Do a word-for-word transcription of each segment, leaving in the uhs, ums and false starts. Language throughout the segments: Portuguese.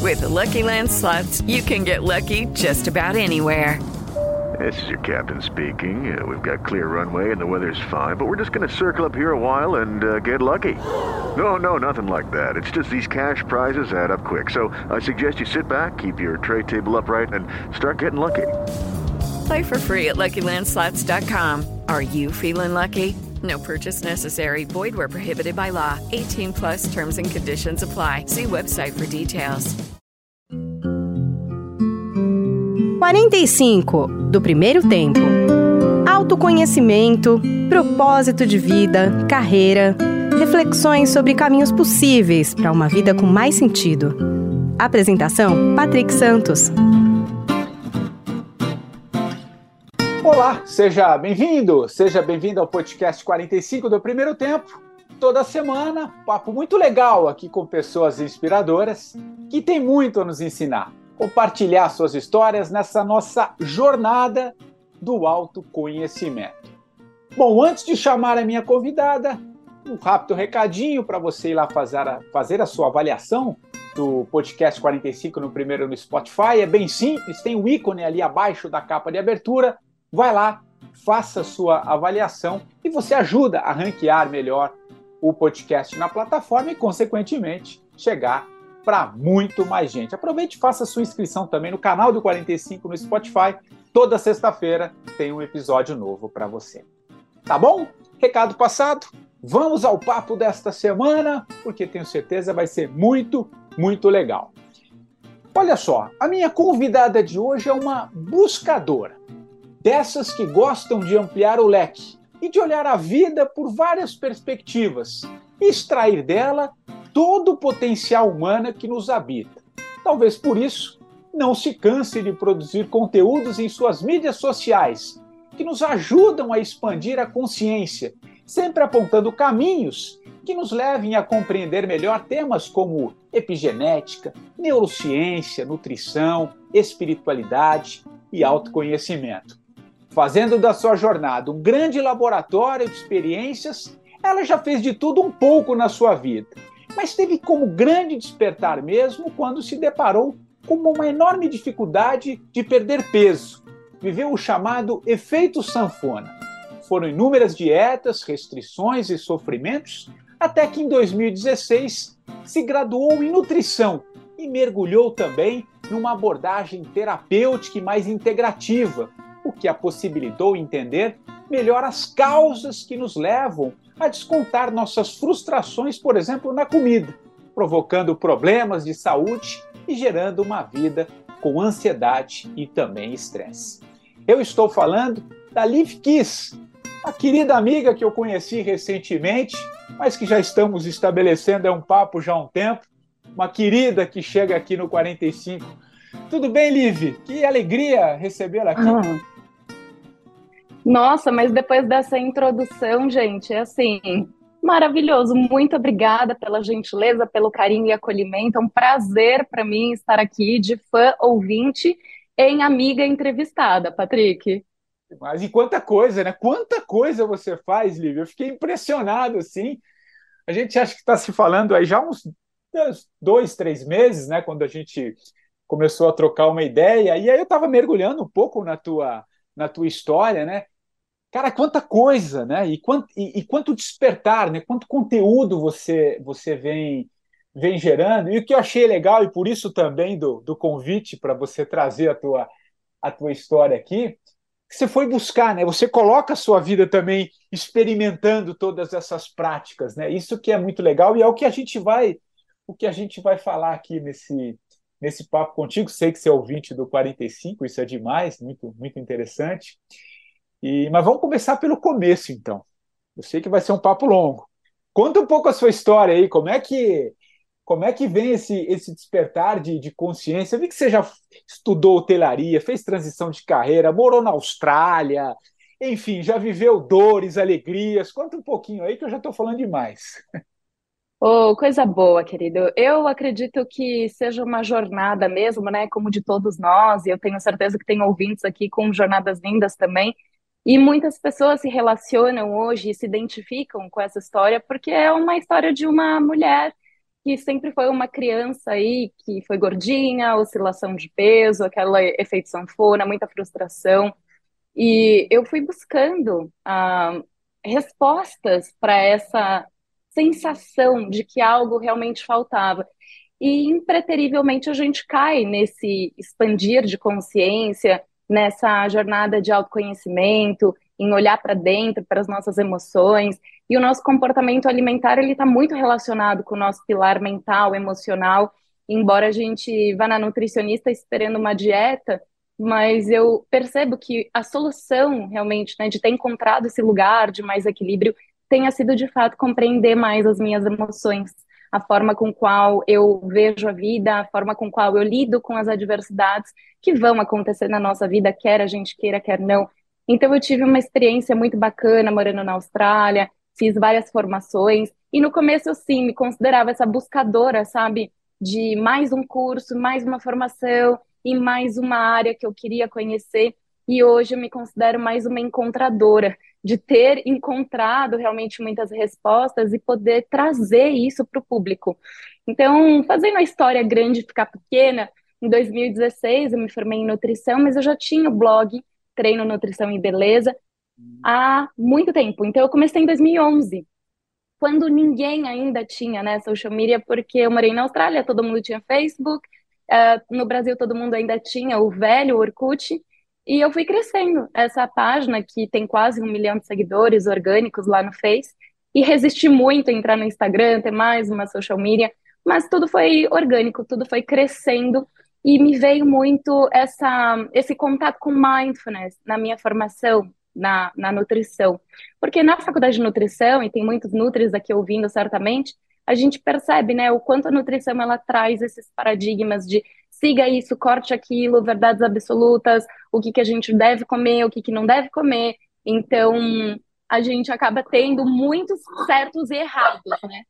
With the Lucky Land Slots, you can get lucky just about anywhere. This is your captain speaking. Uh, we've got clear runway and the weather's fine, but we're just going to circle up here a while and uh, get lucky. No, no, nothing like that. It's just these cash prizes add up quick. So I suggest you sit back, keep your tray table upright, and start getting lucky. Play for free at Lucky Land Slots dot com. Are you feeling lucky? No purchase necessary. Void where prohibited by law. eighteen plus terms and conditions apply. See website for details. quarenta e cinco, do primeiro tempo. Autoconhecimento, propósito de vida, carreira, reflexões sobre caminhos possíveis para uma vida com mais sentido. Apresentação, Patrick Santos. Olá, seja bem-vindo, seja bem-vindo ao podcast quarenta e cinco do primeiro tempo. Toda semana, papo muito legal aqui com pessoas inspiradoras que têm muito a nos ensinar. Compartilhar suas histórias nessa nossa jornada do autoconhecimento. Bom, antes de chamar a minha convidada, um rápido recadinho para você ir lá fazer a, fazer a sua avaliação do podcast quarenta e cinco no primeiro no Spotify. É bem simples, tem o ícone ali abaixo da capa de abertura. Vai lá, faça a sua avaliação e você ajuda a ranquear melhor o podcast na plataforma e, consequentemente, chegar para muito mais gente. Aproveite e faça a sua inscrição também no canal do quarenta e cinco no Spotify. Toda sexta-feira tem um episódio novo para você. Tá bom? Recado passado. Vamos ao papo desta semana, porque tenho certeza vai ser muito, muito legal. Olha só, a minha convidada de hoje é uma buscadora, dessas que gostam de ampliar o leque e de olhar a vida por várias perspectivas e extrair dela todo o potencial humano que nos habita. Talvez por isso não se canse de produzir conteúdos em suas mídias sociais que nos ajudam a expandir a consciência, sempre apontando caminhos que nos levem a compreender melhor temas como epigenética, neurociência, nutrição, espiritualidade e autoconhecimento. Fazendo da sua jornada um grande laboratório de experiências, ela já fez de tudo um pouco na sua vida, mas teve como grande despertar mesmo quando se deparou com uma enorme dificuldade de perder peso. Viveu o chamado efeito sanfona. Foram inúmeras dietas, restrições e sofrimentos, até que em dois mil e dezesseis se graduou em nutrição e mergulhou também numa abordagem terapêutica e mais integrativa, o que a possibilitou entender melhor as causas que nos levam a descontar nossas frustrações, por exemplo, na comida, provocando problemas de saúde e gerando uma vida com ansiedade e também estresse. Eu estou falando da Liv Kiss, a querida amiga que eu conheci recentemente, mas que já estamos estabelecendo um papo já há um tempo, uma querida que chega aqui no quarenta e cinco. Tudo bem, Liv? Que alegria recebê-la aqui. Ah. Nossa, mas depois dessa introdução, gente, é assim, maravilhoso. Muito obrigada pela gentileza, pelo carinho e acolhimento. É um prazer para mim estar aqui de fã ouvinte em amiga entrevistada, Patrick. Mas e quanta coisa, né? Quanta coisa você faz, Lívia. Eu fiquei impressionado, assim. A gente acha que está se falando aí já uns dois, três meses, né? Quando a gente começou a trocar uma ideia. E aí eu estava mergulhando um pouco na tua, na tua história, né? Cara, quanta coisa, né? E quanto, e, e quanto despertar, né? Quanto conteúdo você, você vem, vem gerando. E o que eu achei legal, e por isso também do, do convite para você trazer a tua, a tua história aqui, que você foi buscar, né? Você coloca a sua vida também experimentando todas essas práticas, né? Isso que é muito legal e é o que a gente vai, o que a gente vai falar aqui nesse, nesse papo contigo. Sei que você é ouvinte do quarenta e cinco, isso é demais, muito, muito interessante. E, mas vamos começar pelo começo, então. Eu sei que vai ser um papo longo. Conta um pouco a sua história aí, como é que, como é que vem esse, esse despertar de, de consciência? Eu vi que você já estudou hotelaria, fez transição de carreira, morou na Austrália, enfim, já viveu dores, alegrias. Conta um pouquinho aí que eu já estou falando demais. Oh, coisa boa, querido. Eu acredito que seja uma jornada mesmo, né? Como de todos nós, e eu tenho certeza que tem ouvintes aqui com jornadas lindas também. E muitas pessoas se relacionam hoje e se identificam com essa história, porque é uma história de uma mulher que sempre foi uma criança aí que foi gordinha, oscilação de peso, aquela efeito sanfona, muita frustração. E eu fui buscando ah, respostas para essa sensação de que algo realmente faltava. E, impreterivelmente, a gente cai nesse expandir de consciência, nessa jornada de autoconhecimento, em olhar para dentro, para as nossas emoções. E o nosso comportamento alimentar, ele está muito relacionado com o nosso pilar mental, emocional. Embora a gente vá na nutricionista esperando uma dieta, mas eu percebo que a solução, realmente, né, de ter encontrado esse lugar de mais equilíbrio, tenha sido, de fato, compreender mais as minhas emoções, a forma com qual eu vejo a vida, a forma com qual eu lido com as adversidades que vão acontecer na nossa vida, quer a gente queira, quer não. Então eu tive uma experiência muito bacana morando na Austrália, fiz várias formações, e no começo eu sim me considerava essa buscadora, sabe, de mais um curso, mais uma formação e mais uma área que eu queria conhecer, e hoje eu me considero mais uma encontradora, de ter encontrado realmente muitas respostas e poder trazer isso para o público. Então, fazendo a história grande ficar pequena, em dois mil e dezesseis eu me formei em nutrição, mas eu já tinha o blog Treino Nutrição e Beleza há muito tempo. Então, eu comecei em dois mil e onze, quando ninguém ainda tinha, né, social media, porque eu morei na Austrália, todo mundo tinha Facebook, uh, no Brasil todo mundo ainda tinha o velho Orkut, e eu fui crescendo essa página que tem quase um milhão de seguidores orgânicos lá no Face, e resisti muito a entrar no Instagram, ter mais uma social media, mas tudo foi orgânico, tudo foi crescendo, e me veio muito essa, esse contato com mindfulness na minha formação, na, na nutrição. Porque na faculdade de nutrição, e tem muitos nutris aqui ouvindo certamente, a gente percebe, né, o quanto a nutrição ela traz esses paradigmas de siga isso, corte aquilo, verdades absolutas, o que, que a gente deve comer, o que, que não deve comer. Então, a gente acaba tendo muitos certos e errados, né?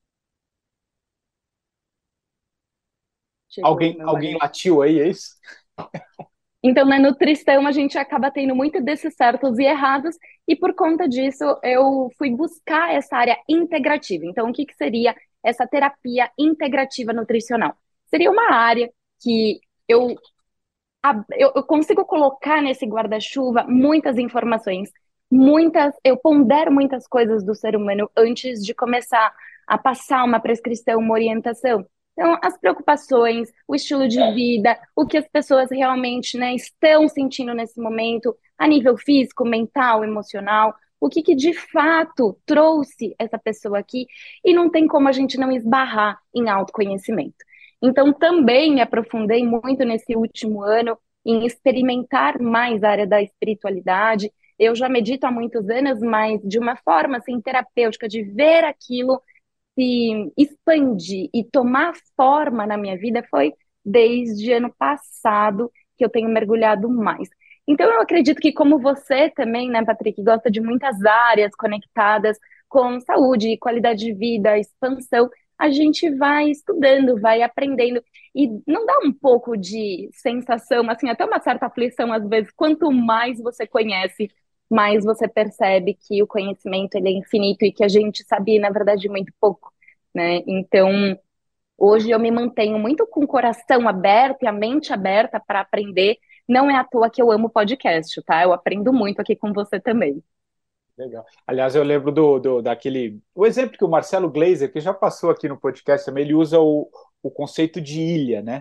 Chegou Alguém, meu alguém marido. latiu aí, é isso? Então, na nutrição, a gente acaba tendo muito desses certos e errados, e por conta disso, eu fui buscar essa área integrativa. Então, o que, que seria essa terapia integrativa nutricional? Seria uma área que eu, eu, eu consigo colocar nesse guarda-chuva muitas informações, muitas, eu pondero muitas coisas do ser humano antes de começar a passar uma prescrição, uma orientação. Então, as preocupações, o estilo de vida, o que as pessoas realmente, né, estão sentindo nesse momento, a nível físico, mental, emocional, o que, que de fato trouxe essa pessoa aqui, e não tem como a gente não esbarrar em autoconhecimento. Então, também me aprofundei muito nesse último ano em experimentar mais a área da espiritualidade. Eu já medito há muitos anos, mas de uma forma assim, terapêutica, de ver aquilo se expandir e tomar forma na minha vida foi desde ano passado que eu tenho mergulhado mais. Então eu acredito que como você também, né, Patrick, gosta de muitas áreas conectadas com saúde, qualidade de vida, expansão, a gente vai estudando, vai aprendendo e não dá um pouco de sensação, assim, até uma certa aflição às vezes, quanto mais você conhece, mais você percebe que o conhecimento ele é infinito e que a gente sabia, na verdade, muito pouco, né? Então, hoje eu me mantenho muito com o coração aberto e a mente aberta para aprender. Não é à toa que eu amo podcast, tá? Eu aprendo muito aqui com você também. Legal. Aliás, eu lembro do, do daquele o exemplo que o Marcelo Gleiser, que já passou aqui no podcast também, ele usa o, o conceito de ilha, né?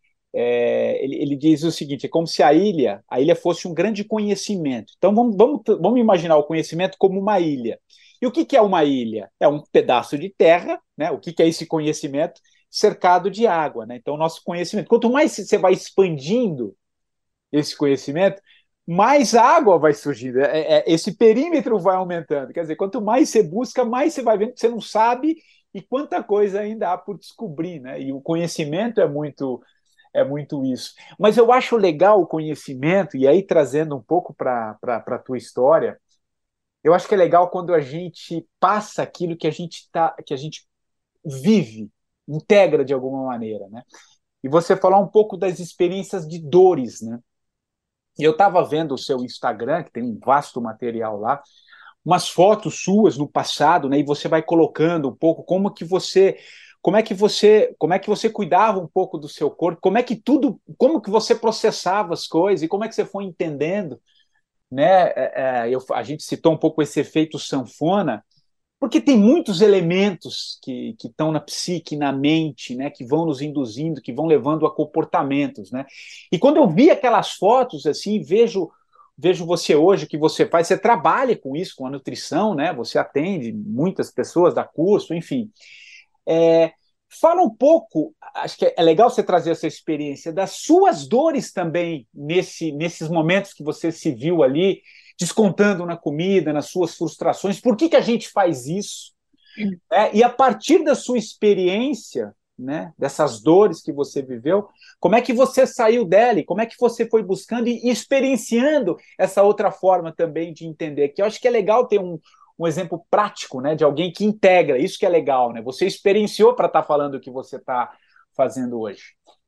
É, ele, ele diz o seguinte: é como se a ilha, a ilha fosse um grande conhecimento. Então vamos, vamos, vamos imaginar o conhecimento como uma ilha. E o que, que é uma ilha? É um pedaço de terra, né? O que, que é esse conhecimento? Cercado de água, né? Então, o nosso conhecimento, quanto mais você vai expandindo esse conhecimento, mais água vai surgindo, é, é, esse perímetro vai aumentando. Quer dizer, quanto mais você busca, mais você vai vendo que você não sabe e quanta coisa ainda há por descobrir, né? E o conhecimento é muito, é muito isso. Mas eu acho legal o conhecimento, e aí trazendo um pouco para a tua história, eu acho que é legal quando a gente passa aquilo que a gente tá, que a gente vive, integra de alguma maneira, né? E você falar um pouco das experiências de dores, né? E eu estava vendo o seu Instagram, que tem um vasto material lá, umas fotos suas no passado, né? E você vai colocando um pouco como que você como é que você, como é que você cuidava um pouco do seu corpo, como é que tudo, como que você processava as coisas e como é que você foi entendendo, né? É, é, eu, a gente citou um pouco esse efeito sanfona, porque tem muitos elementos que que estão na psique, na mente, né, que vão nos induzindo, que vão levando a comportamentos, né? E quando eu vi aquelas fotos assim, vejo vejo você hoje, que você faz, você trabalha com isso, com a nutrição, né? Você atende muitas pessoas, dá curso, enfim. É, fala um pouco, acho que é legal você trazer essa experiência das suas dores também nesse, nesses momentos que você se viu ali, descontando na comida, nas suas frustrações. Por que, que a gente faz isso? É, e a partir da sua experiência, né, dessas dores que você viveu, como é que você saiu dela? E como é que você foi buscando e experienciando essa outra forma também de entender? Que eu acho que é legal ter um, um exemplo prático, né, de alguém que integra. Isso que é legal, né? Você experienciou para estar falando o que você está fazendo hoje.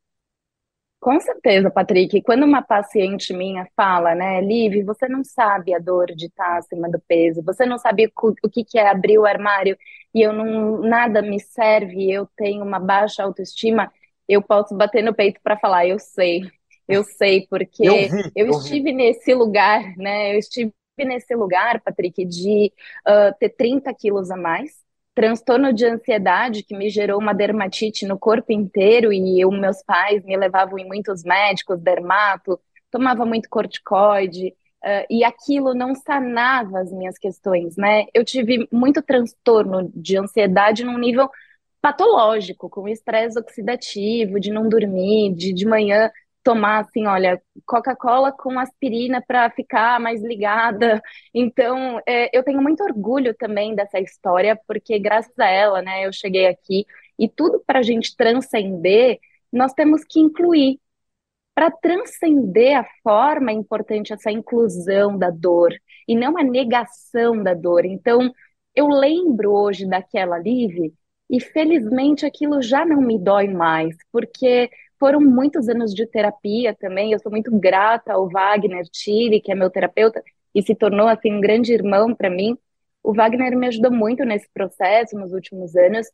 Com certeza, Patrick. Quando uma paciente minha fala, né, Liv, você não sabe a dor de estar acima do peso, você não sabe o o que que é abrir o armário e eu não, nada me serve, eu tenho uma baixa autoestima, eu posso bater no peito para falar, eu sei, eu sei, Eu porque vi, eu eu vi. estive nesse lugar, né, eu estive nesse lugar, Patrick, de ah, ter trinta quilos a mais, transtorno de ansiedade que me gerou uma dermatite no corpo inteiro e eu, meus pais me levavam em muitos médicos, dermato, tomava muito corticoide, uh, e aquilo não sanava as minhas questões, né? Eu tive muito transtorno de ansiedade num nível patológico, com estresse oxidativo, de não dormir, de de manhã tomar assim, olha, Coca-Cola com aspirina para ficar mais ligada. Então, é, eu tenho muito orgulho também dessa história, porque graças a ela, né, eu cheguei aqui e tudo para a gente transcender, nós temos que incluir. Para transcender a forma, é importante essa inclusão da dor e não a negação da dor. Então, eu lembro hoje daquela Liv e felizmente aquilo já não me dói mais, porque foram muitos anos de terapia também. Eu sou muito grata ao Wagner Tille, que é meu terapeuta e se tornou assim um grande irmão para mim. O Wagner me ajudou muito nesse processo nos últimos anos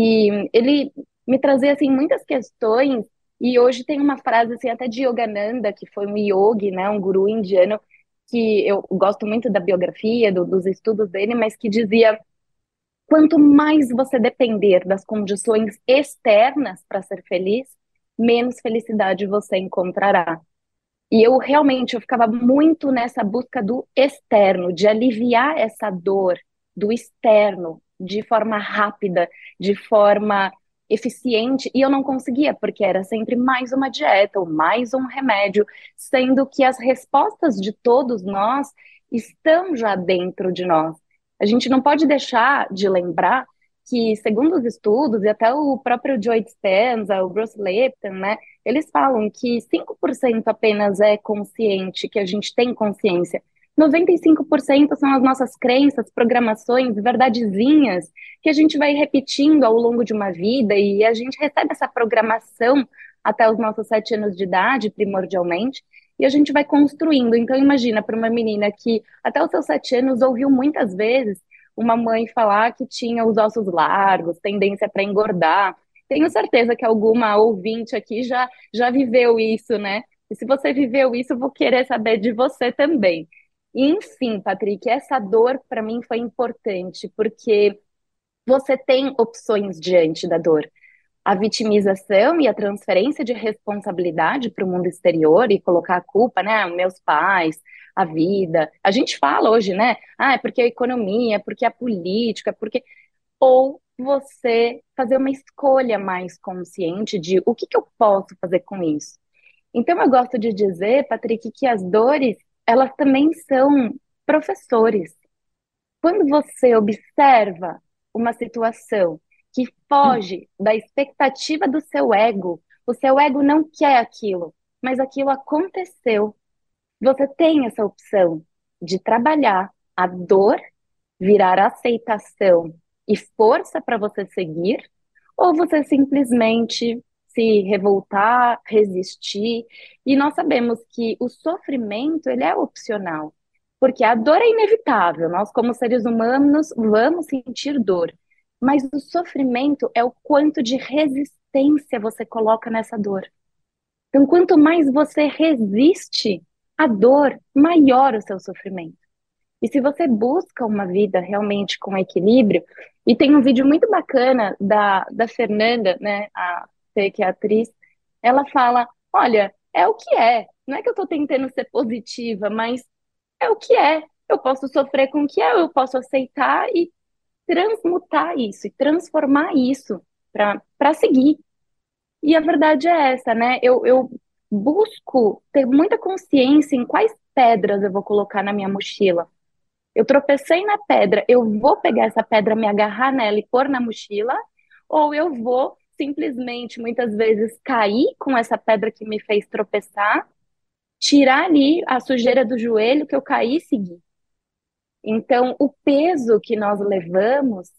e ele me trazia assim muitas questões e hoje tem uma frase assim até de Yogananda, que foi um yogi, né, um guru indiano, que eu gosto muito da biografia, do- dos estudos dele, mas que dizia: quanto mais você depender das condições externas para ser feliz, menos felicidade você encontrará. E eu realmente eu ficava muito nessa busca do externo, de aliviar essa dor do externo de forma rápida, de forma eficiente, e eu não conseguia, porque era sempre mais uma dieta ou mais um remédio, sendo que as respostas de todos nós estão já dentro de nós. A gente não pode deixar de lembrar que, segundo os estudos, e até o próprio Joe Dispenza, o Bruce Lipton, né, eles falam que cinco por cento apenas é consciente, que a gente tem consciência. noventa e cinco por cento são as nossas crenças, programações, verdadezinhas, que a gente vai repetindo ao longo de uma vida e a gente recebe essa programação até os nossos sete anos de idade, primordialmente, e a gente vai construindo. Então, imagina para uma menina que até os seus sete anos ouviu muitas vezes uma mãe falar que tinha os ossos largos, tendência para engordar. Tenho certeza que alguma ouvinte aqui já, já viveu isso, né? E se você viveu isso, eu vou querer saber de você também. E, enfim, Patrick, essa dor para mim foi importante, porque você tem opções diante da dor. A vitimização e a transferência de responsabilidade para o mundo exterior e colocar a culpa, né, meus pais, a vida. A gente fala hoje, né? Ah, é porque a economia, é porque a política, é porque ou você fazer uma escolha mais consciente de o que que eu posso fazer com isso. Então, eu gosto de dizer, Patrick, que as dores, elas também são professores. Quando você observa uma situação que foge da expectativa do seu ego, o seu ego não quer aquilo, mas aquilo aconteceu. Você tem essa opção de trabalhar a dor, virar aceitação e força para você seguir, ou você simplesmente se revoltar, resistir. E nós sabemos que o sofrimento, ele é opcional, porque a dor é inevitável. Nós, como seres humanos, vamos sentir dor. mas o sofrimento é o quanto de resistência você coloca nessa dor. Então, quanto mais você resiste à dor, maior o seu sofrimento. E se você busca uma vida realmente com equilíbrio, e tem um vídeo muito bacana da, da Fernanda, né, a Fê, que é a atriz, ela fala, olha, é o que é. Não é que eu tô tentando ser positiva, mas é o que é. Eu posso sofrer com o que é, eu posso aceitar e transmutar isso, e transformar isso para para seguir. E a verdade é essa, né? Eu, eu busco ter muita consciência em quais pedras eu vou colocar na minha mochila. Eu tropecei na pedra, eu vou pegar essa pedra, me agarrar nela e pôr na mochila, ou eu vou simplesmente, muitas vezes, cair com essa pedra que me fez tropeçar, tirar ali a sujeira do joelho que eu caí e seguir. Então, o peso que nós levamos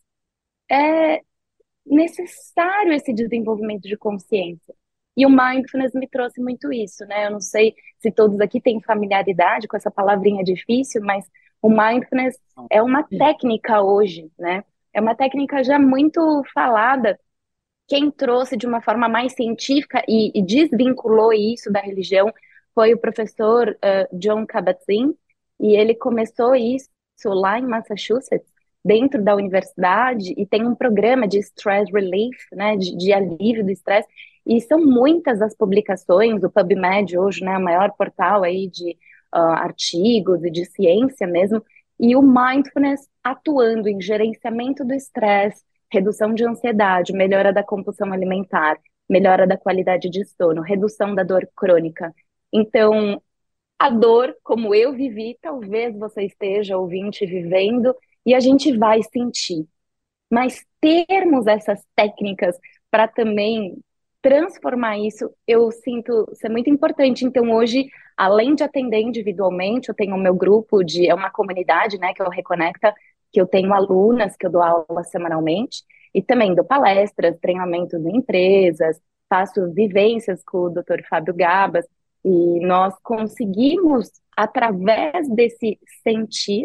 é necessário esse desenvolvimento de consciência. E o mindfulness me trouxe muito isso, né? Eu não sei se todos aqui têm familiaridade com essa palavrinha difícil, mas o mindfulness é uma técnica hoje, né? É uma técnica já muito falada. Quem trouxe de uma forma mais científica e, e desvinculou isso da religião foi o professor uh, John Kabat-Zinn, e ele começou isso lá em Massachusetts, dentro da universidade, e tem um programa de stress relief, né, de, de alívio do estresse, e são muitas as publicações, o PubMed hoje, né, o maior portal aí de uh, artigos e de ciência mesmo, e o mindfulness atuando em gerenciamento do estresse, redução de ansiedade, melhora da compulsão alimentar, melhora da qualidade de sono, redução da dor crônica. Então, a dor, como eu vivi, talvez você esteja ouvinte vivendo, e a gente vai sentir. Mas termos essas técnicas para também transformar isso, eu sinto ser muito importante. Então, hoje, além de atender individualmente, eu tenho o meu grupo de, é uma comunidade, né, que é o Reconecta, que eu tenho alunas, que eu dou aula semanalmente, e também dou palestras, treinamentos em empresas, faço vivências com o doutor Fábio Gabas, e nós conseguimos, através desse sentir,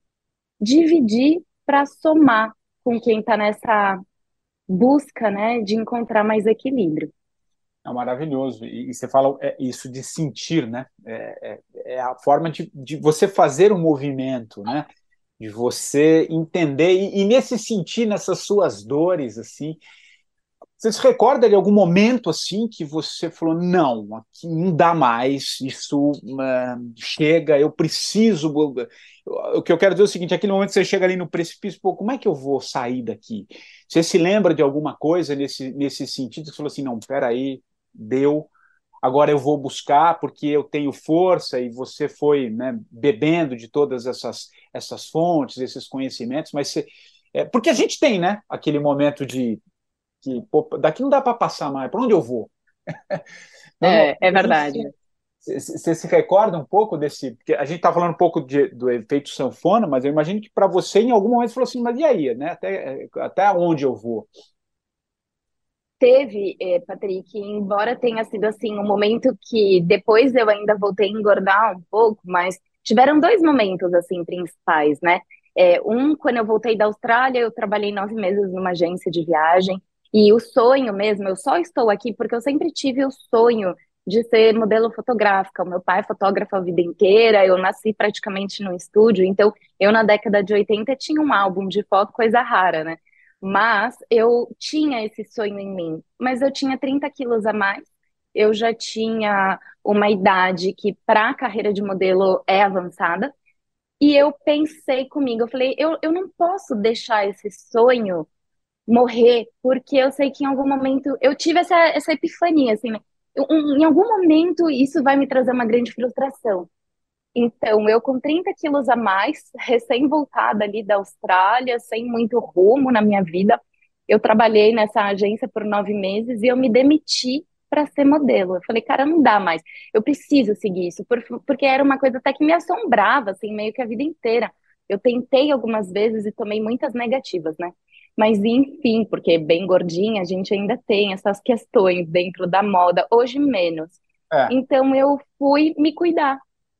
dividir para somar com quem está nessa busca, né, de encontrar mais equilíbrio. É maravilhoso. E, e você fala é, isso de sentir, né? É, é, é a forma de, de você fazer um movimento, né? De você entender e, e nesse sentir, nessas suas dores, assim, você se recorda de algum momento assim que você falou, não, aqui não dá mais, isso uh, chega, eu preciso. O que eu quero dizer é o seguinte: aquele momento que você chega ali no precipício, pô, como é que eu vou sair daqui? Você se lembra de alguma coisa nesse, nesse sentido? Você falou assim, não, peraí, deu, agora eu vou buscar porque eu tenho força, e você foi, né, bebendo de todas essas, essas fontes, esses conhecimentos, mas você, é, porque a gente tem, né, aquele momento de que, pô, daqui não dá para passar mais, para onde eu vou? É, é verdade. Você se recorda um pouco desse, porque a gente está falando um pouco de, do efeito sanfona, mas eu imagino que para você, em algum momento, você falou assim, mas e aí, né? Até, até onde eu vou? Teve, eh, Patrick, embora tenha sido assim, um momento que depois eu ainda voltei a engordar um pouco, mas tiveram dois momentos assim principais, né? É, um, quando eu voltei da Austrália, eu trabalhei nove meses numa agência de viagem, e o sonho mesmo, eu só estou aqui porque eu sempre tive o sonho de ser modelo fotográfica. O meu pai é fotógrafo a vida inteira, eu nasci praticamente no estúdio, então eu na década de oitenta tinha um álbum de foto, coisa rara, né? Mas eu tinha esse sonho em mim, mas eu tinha trinta quilos a mais, eu já tinha uma idade que para a carreira de modelo é avançada, e eu pensei comigo, eu falei, eu, eu não posso deixar esse sonho morrer, porque eu sei que em algum momento, eu tive essa, essa epifania, assim, né? Eu- um- em algum momento isso vai me trazer uma grande frustração. Então, eu com trinta quilos a mais, recém-voltada ali da Austrália, sem muito rumo na minha vida, eu trabalhei nessa agência por nove meses e eu me demiti para ser modelo. Eu falei, cara, não dá mais, eu preciso seguir isso, por- porque era uma coisa até que me assombrava, assim, meio que a vida inteira. Eu tentei algumas vezes e tomei muitas negativas, né? Mas enfim, porque bem gordinha, a gente ainda tem essas questões dentro da moda, hoje menos. É, Então eu fui me cuidar.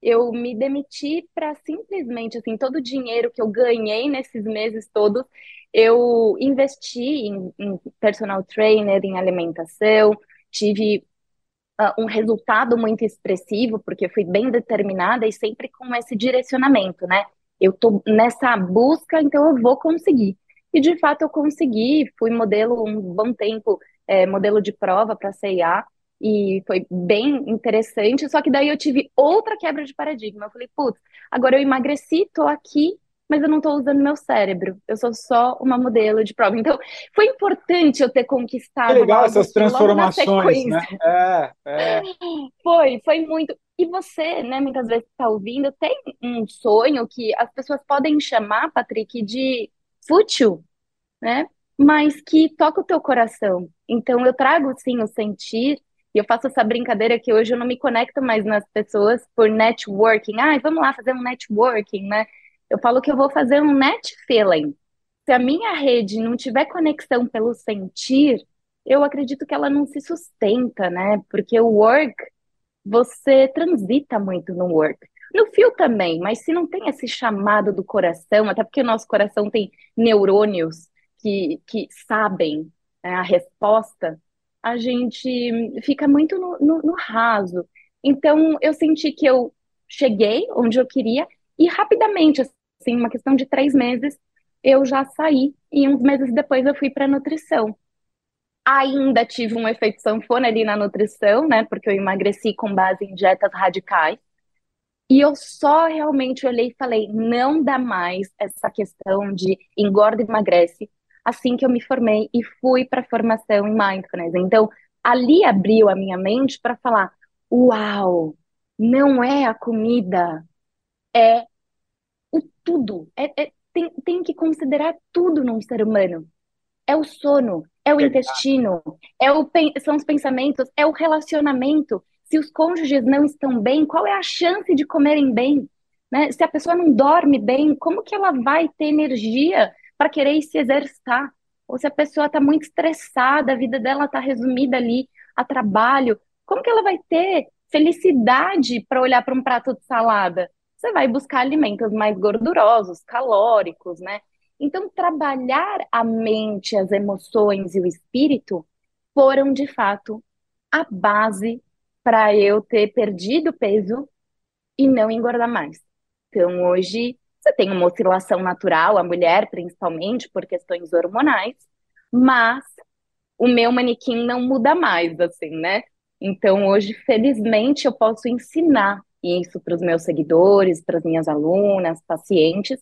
eu me demiti para simplesmente, assim, todo o dinheiro que eu ganhei nesses meses todos, eu investi em, em personal trainer, em alimentação, tive uh, um resultado muito expressivo, porque eu fui bem determinada e sempre com esse direcionamento, né? Eu tô nessa busca, então eu vou conseguir. E de fato eu consegui, fui modelo um bom tempo, é, modelo de prova para a C e A, e foi bem interessante, só que daí eu tive outra quebra de paradigma. Eu falei, putz, agora eu emagreci, tô aqui, mas eu não tô usando meu cérebro, eu sou só uma modelo de prova. Então, foi importante eu ter Que conquistado legal algo essas que logo na transformações, né? sequência É, é. foi, foi muito. E você, né, muitas vezes está ouvindo, tem um sonho que as pessoas podem chamar, Patrick, de fútil, né? Mas que toca o teu coração. Então eu trago sim o sentir, e eu faço essa brincadeira que hoje eu não me conecto mais nas pessoas por networking. Ah, vamos lá fazer um networking, né? Eu falo que eu vou fazer um net feeling. Se a minha rede não tiver conexão pelo sentir, eu acredito que ela não se sustenta, né? Porque o work, você transita muito no work. No fio também, mas se não tem esse chamado do coração, até porque o nosso coração tem neurônios que, que sabem, né, a resposta, a gente fica muito no, no, no raso. Então, eu senti que eu cheguei onde eu queria e rapidamente, assim, uma questão de três meses, eu já saí e uns meses depois eu fui para nutrição. Ainda tive um efeito sanfona ali na nutrição, né? Porque eu emagreci com base em dietas radicais. E eu só realmente olhei e falei, não dá mais essa questão de engorda e emagrece. Assim que eu me formei e fui para a formação em mindfulness. Então, ali abriu a minha mente para falar, uau, não é a comida, é o tudo. É, é- tem, tem que considerar tudo num ser humano. É o sono, é o intestino, é o, pen- são os pensamentos, é o relacionamento. Se os cônjuges não estão bem, qual é a chance de comerem bem? Né? Se a pessoa não dorme bem, como que ela vai ter energia para querer se exercitar? Ou se a pessoa está muito estressada, a vida dela está resumida ali a trabalho, como que ela vai ter felicidade para olhar para um prato de salada? Você vai buscar alimentos mais gordurosos, calóricos, né? Então, trabalhar a mente, as emoções e o espírito foram, de fato, a base para eu ter perdido peso e não engordar mais. Então, hoje, você tem uma oscilação natural, a mulher, principalmente, por questões hormonais, mas o meu manequim não muda mais, assim, né? Então, hoje, felizmente, eu posso ensinar isso para os meus seguidores, para as minhas alunas, pacientes,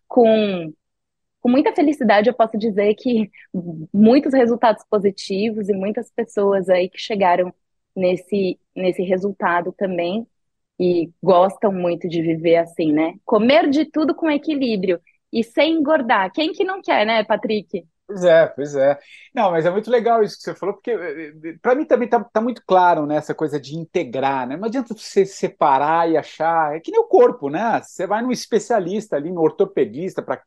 com com muita felicidade, eu posso dizer que muitos resultados positivos e muitas pessoas aí que chegaram nesse, nesse resultado também e gostam muito de viver assim, né? Comer de tudo com equilíbrio e sem engordar. Quem que não quer, né, Patrick? Pois é, pois é. Não, mas é muito legal isso que você falou, porque para mim também tá, tá muito claro, né, essa coisa de integrar, né? Não adianta você separar e achar, é que nem o corpo, né? Você vai num especialista ali, no ortopedista, para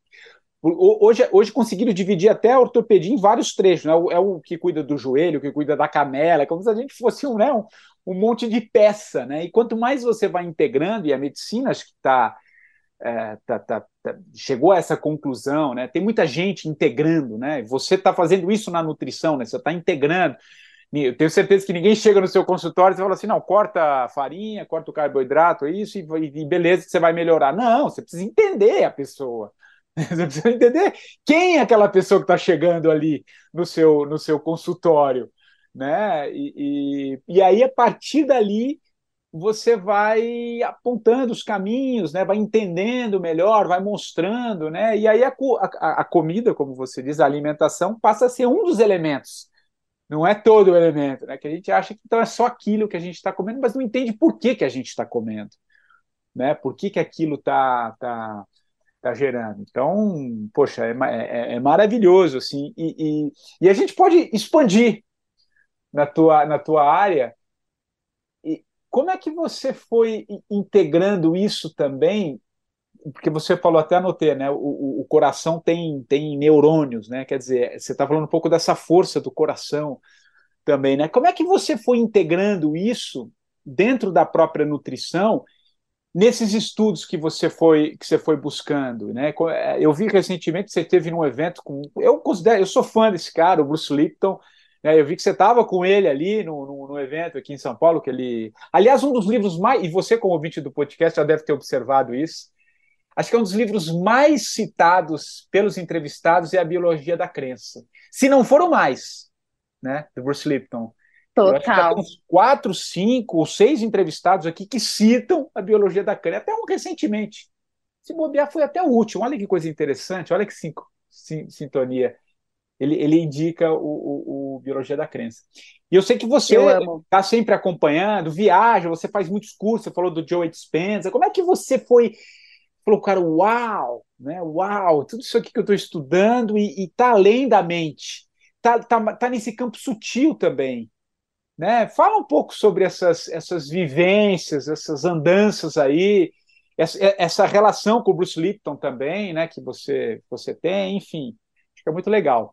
hoje, hoje conseguiram dividir até a ortopedia em vários trechos, né? É o que cuida do joelho, o que cuida da canela, é como se a gente fosse um, né, um, um monte de peça, né? E quanto mais você vai integrando, e a medicina acho que está é, tá, tá, tá, chegou a essa conclusão, né? Tem muita gente integrando, né? Você está fazendo isso na nutrição, né? Você está integrando. Eu tenho certeza que ninguém chega no seu consultório e fala assim, não, corta a farinha, corta o carboidrato, é isso, e, e beleza, você vai melhorar. Não, você precisa entender a pessoa. Você precisa entender quem é aquela pessoa que está chegando ali no seu, no seu consultório, né? E, e, e aí, a partir dali, você vai apontando os caminhos, né? Vai entendendo melhor, vai mostrando, né? E aí a, a, a comida, como você diz, a alimentação passa a ser um dos elementos, não é todo o elemento, né? Que a gente acha que então é só aquilo que a gente está comendo, mas não entende por que, que a gente está comendo, né? Por que, que aquilo está tá, tá gerando. Então, poxa, é, é, é maravilhoso, assim, e, e, e a gente pode expandir na tua, na tua área. E como é que você foi integrando isso também? Porque você falou, até anotei, né? O, o, o coração tem, tem neurônios, né? Quer dizer, você está falando um pouco dessa força do coração também, né? Como é que você foi integrando isso dentro da própria nutrição, nesses estudos que você foi que você foi buscando, né? Eu vi recentemente que você teve num evento com, eu considero, eu sou fã desse cara, o Bruce Lipton, né? Eu vi que você estava com ele ali no, no, no evento aqui em São Paulo, que ele, aliás, um dos livros mais, e você como ouvinte do podcast já deve ter observado isso. Acho que é um dos livros mais citados pelos entrevistados é A Biologia da Crença. Se não for o mais, né? Do Bruce Lipton. Eu acho que já tem Total. uns quatro, cinco ou seis entrevistados aqui que citam a biologia da crença, até um recentemente. Se bobear, foi até o último. Olha que coisa interessante, olha que cinco, sim, sintonia. Ele, ele indica o, o, o biologia da crença. E eu sei que você Eu amo. está sempre acompanhando, viaja, você faz muitos cursos, você falou do Joe Dispenza. Como é que você foi? Falou, cara, uau, né? Uau, tudo isso aqui que eu estou estudando e está além da mente. Está tá, tá nesse campo sutil também. Né? Fala um pouco sobre essas, essas vivências, essas andanças aí, essa, essa relação com o Bruce Lipton também, né? Que você, você tem, enfim, acho que é muito legal.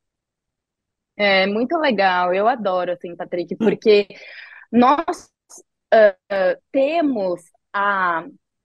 É muito legal, eu adoro, assim, Patrick, porque nós ah, ah, temos a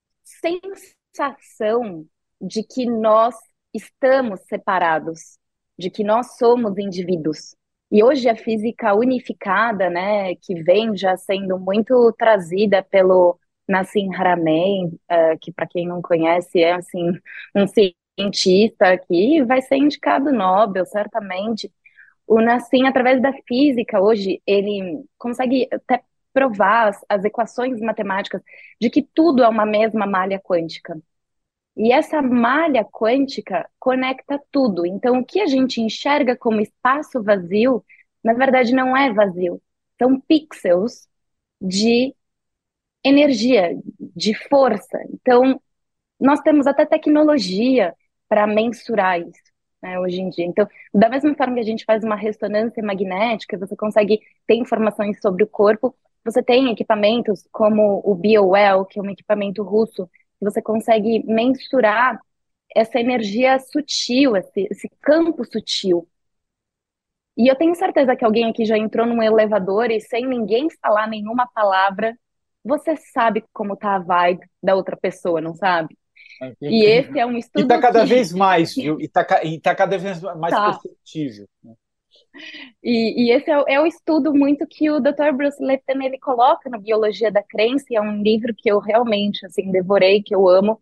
sensação de que nós estamos separados, de que nós somos indivíduos. E hoje a física unificada, né, que vem já sendo muito trazida pelo Nassim Haramein, eh, que para quem não conhece é assim um cientista que vai ser indicado Nobel, certamente. O Nassim, através da física, hoje, ele consegue até provar as, as equações matemáticas de que tudo é uma mesma malha quântica. E essa malha quântica conecta tudo. Então, o que a gente enxerga como espaço vazio, na verdade, não é vazio. São pixels de energia, de força. Então, nós temos até tecnologia para mensurar isso, né, hoje em dia. Então, da mesma forma que a gente faz uma ressonância magnética, você consegue ter informações sobre o corpo, você tem equipamentos como o BioWell, que é um equipamento russo, que você consegue mensurar essa energia sutil, esse, esse campo sutil. E eu tenho certeza que alguém aqui já entrou num elevador e sem ninguém falar nenhuma palavra, você sabe como tá a vibe da outra pessoa, não sabe? É E esse incrível. é um E está estudo cada que vez mais, viu? E está tá cada vez mais tá. perceptível. Né? E, e esse é, o- é o estudo muito que o doutor Bruce Lipton ele coloca na Biologia da Crença, e é um livro que eu realmente assim devorei, que eu amo,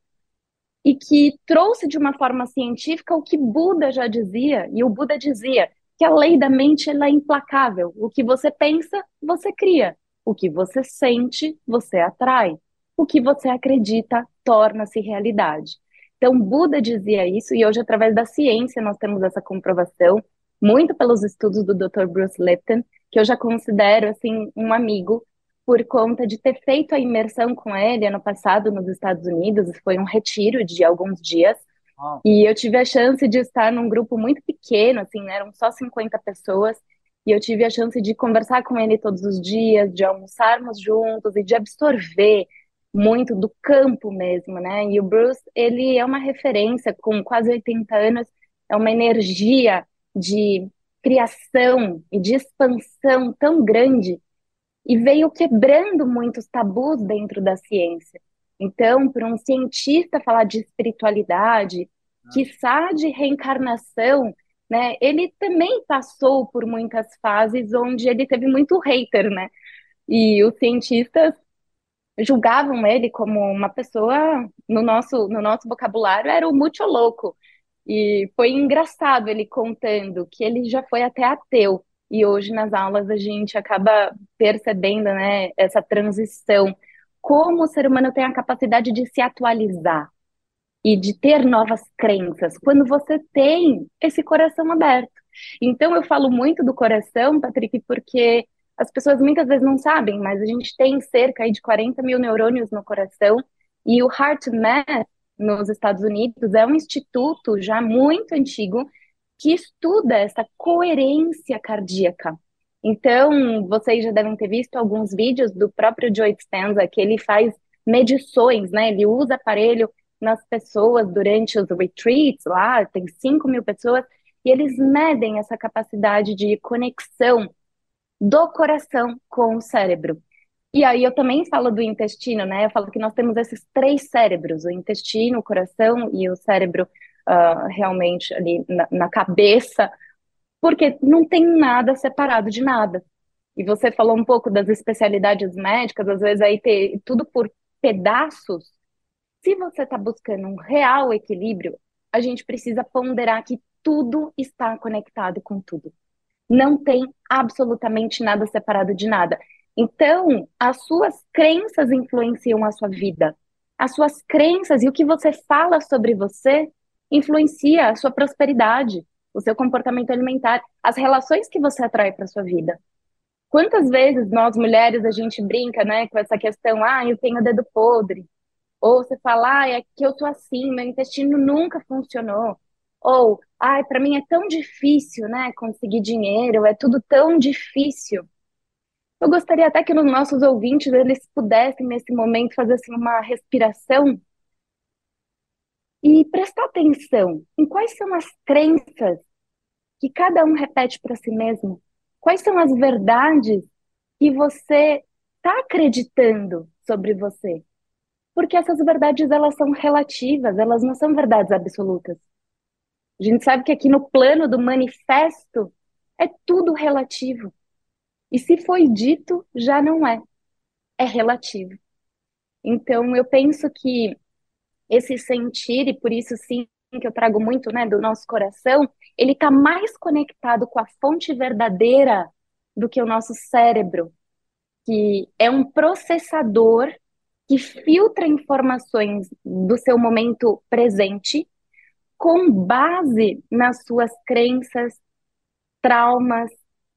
e que trouxe de uma forma científica o que Buda já dizia, e o Buda dizia que a lei da mente ela é implacável. O que você pensa, você cria. O que você sente, você atrai. O que você acredita, torna-se realidade. Então, Buda dizia isso, e hoje, através da ciência, nós temos essa comprovação, muito pelos estudos do doutor Bruce Lipton, que eu já considero, assim, um amigo, por conta de ter feito a imersão com ele ano passado nos Estados Unidos. Foi um retiro de alguns dias, Ah, e eu tive a chance de estar num grupo muito pequeno, assim, né, eram só cinquenta pessoas, e eu tive a chance de conversar com ele todos os dias, de almoçarmos juntos e de absorver muito do campo mesmo, né? E o Bruce, ele é uma referência com quase oitenta anos, é uma energia de criação e de expansão tão grande e veio quebrando muitos tabus dentro da ciência. Então, para um cientista falar de espiritualidade, quiçá de reencarnação, né, ele também passou por muitas fases onde ele teve muito hater, né? E os cientistas julgavam ele como uma pessoa, no nosso, no nosso vocabulário, era o muito louco. E foi engraçado ele contando que ele já foi até ateu. E hoje nas aulas a gente acaba percebendo, né, essa transição. Como o ser humano tem a capacidade de se atualizar e de ter novas crenças quando você tem esse coração aberto. Então eu falo muito do coração, Patrick, porque as pessoas muitas vezes não sabem, mas a gente tem cerca aí de quarenta mil neurônios no coração, e o HeartMath nos Estados Unidos é um instituto já muito antigo que estuda essa coerência cardíaca. Então, vocês já devem ter visto alguns vídeos do próprio Joe Dispenza, que ele faz medições, né? Ele usa aparelho nas pessoas durante os retreats lá, tem cinco mil pessoas, e eles medem essa capacidade de conexão do coração com o cérebro. E aí eu também falo do intestino, né? Eu falo que nós temos esses três cérebros, o intestino, o coração e o cérebro uh, realmente ali na, na cabeça, porque não tem nada separado de nada. E você falou um pouco das especialidades médicas, às vezes aí ter tudo por pedaços. Se você está buscando um real equilíbrio, a gente precisa ponderar que tudo está conectado com tudo. Não tem absolutamente nada separado de nada. Então, as suas crenças influenciam a sua vida. As suas crenças e o que você fala sobre você influencia a sua prosperidade, o seu comportamento alimentar, as relações que você atrai para a sua vida. Quantas vezes nós mulheres a gente brinca, né, com essa questão, ah, eu tenho dedo podre. Ou você fala, ah, é que eu tô assim, meu intestino nunca funcionou. Ou, ai, para mim é tão difícil, né, conseguir dinheiro, é tudo tão difícil. Eu gostaria até que os nossos ouvintes, eles pudessem, nesse momento, fazer assim, uma respiração e prestar atenção em quais são as crenças que cada um repete para si mesmo. Quais são as verdades que você está acreditando sobre você? Porque essas verdades, elas são relativas, elas não são verdades absolutas. A gente sabe que aqui no plano do manifesto é tudo relativo. E se foi dito, já não é. É relativo. Então, eu penso que esse sentir, e por isso sim que eu trago muito, né, do nosso coração, ele está mais conectado com a fonte verdadeira do que o nosso cérebro, que é um processador que filtra informações do seu momento presente com base nas suas crenças, traumas,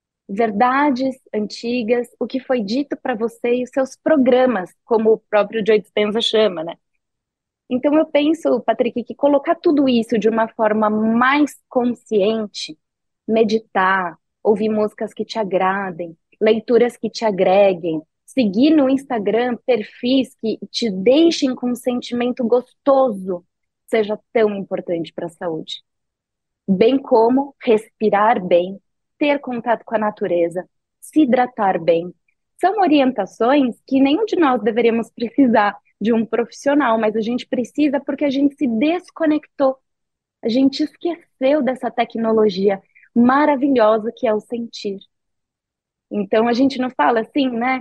verdades antigas, o que foi dito para você e os seus programas, como o próprio Joe Dispenza chama, né? Então eu penso, Patrick, que colocar tudo isso de uma forma mais consciente, meditar, ouvir músicas que te agradem, leituras que te agreguem, seguir no Instagram perfis que te deixem com um sentimento gostoso, seja tão importante para a saúde. Bem como respirar bem, ter contato com a natureza, se hidratar bem. São orientações que nenhum de nós deveríamos precisar de um profissional, mas a gente precisa porque a gente se desconectou. A gente esqueceu dessa tecnologia maravilhosa que é o sentir. Então a gente não fala assim, né?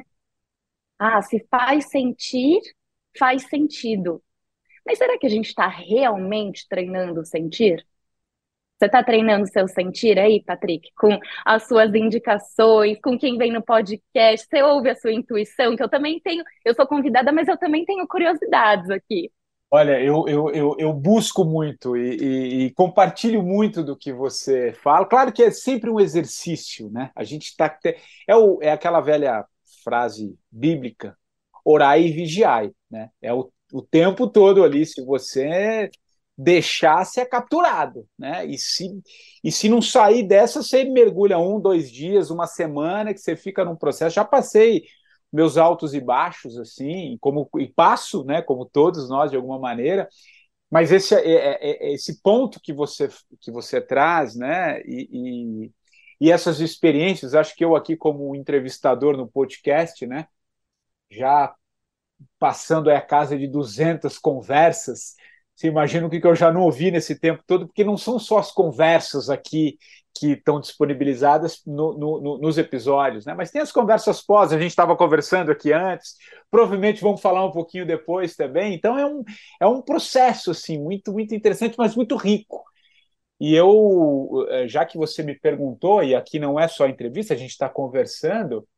Ah, se faz sentir, faz sentido. Mas será que a gente está realmente treinando o sentir? Você está treinando seu sentir aí, Patrick, com as suas indicações, com quem vem no podcast? Você ouve a sua intuição, que eu também tenho. Eu sou convidada, mas eu também tenho curiosidades aqui. Olha, eu, eu, eu, eu busco muito e, e, e compartilho muito do que você fala. Claro que é sempre um exercício, né? A gente está. É, o, é aquela velha frase bíblica: orai e vigiai, né? É o, o tempo todo ali. Se você deixar, você é capturado, né? E se, e se não sair dessa, você mergulha um, dois dias, uma semana, que você fica num processo. Já passei meus altos e baixos, assim, como, e passo, né, como todos nós, de alguma maneira, mas esse, é, é, é esse ponto que você, que você traz, né, e, e, e essas experiências, acho que eu aqui como entrevistador no podcast, né, já passando a casa de duzentas conversas, você imagina o que eu já não ouvi nesse tempo todo, porque não são só as conversas aqui que estão disponibilizadas no, no, nos episódios, né? Mas tem as conversas pós, a gente estava conversando aqui antes, provavelmente vamos falar um pouquinho depois também, então é um, é um processo assim, muito, muito interessante, mas muito rico. E eu, já que você me perguntou, e aqui não é só entrevista, a gente está conversando,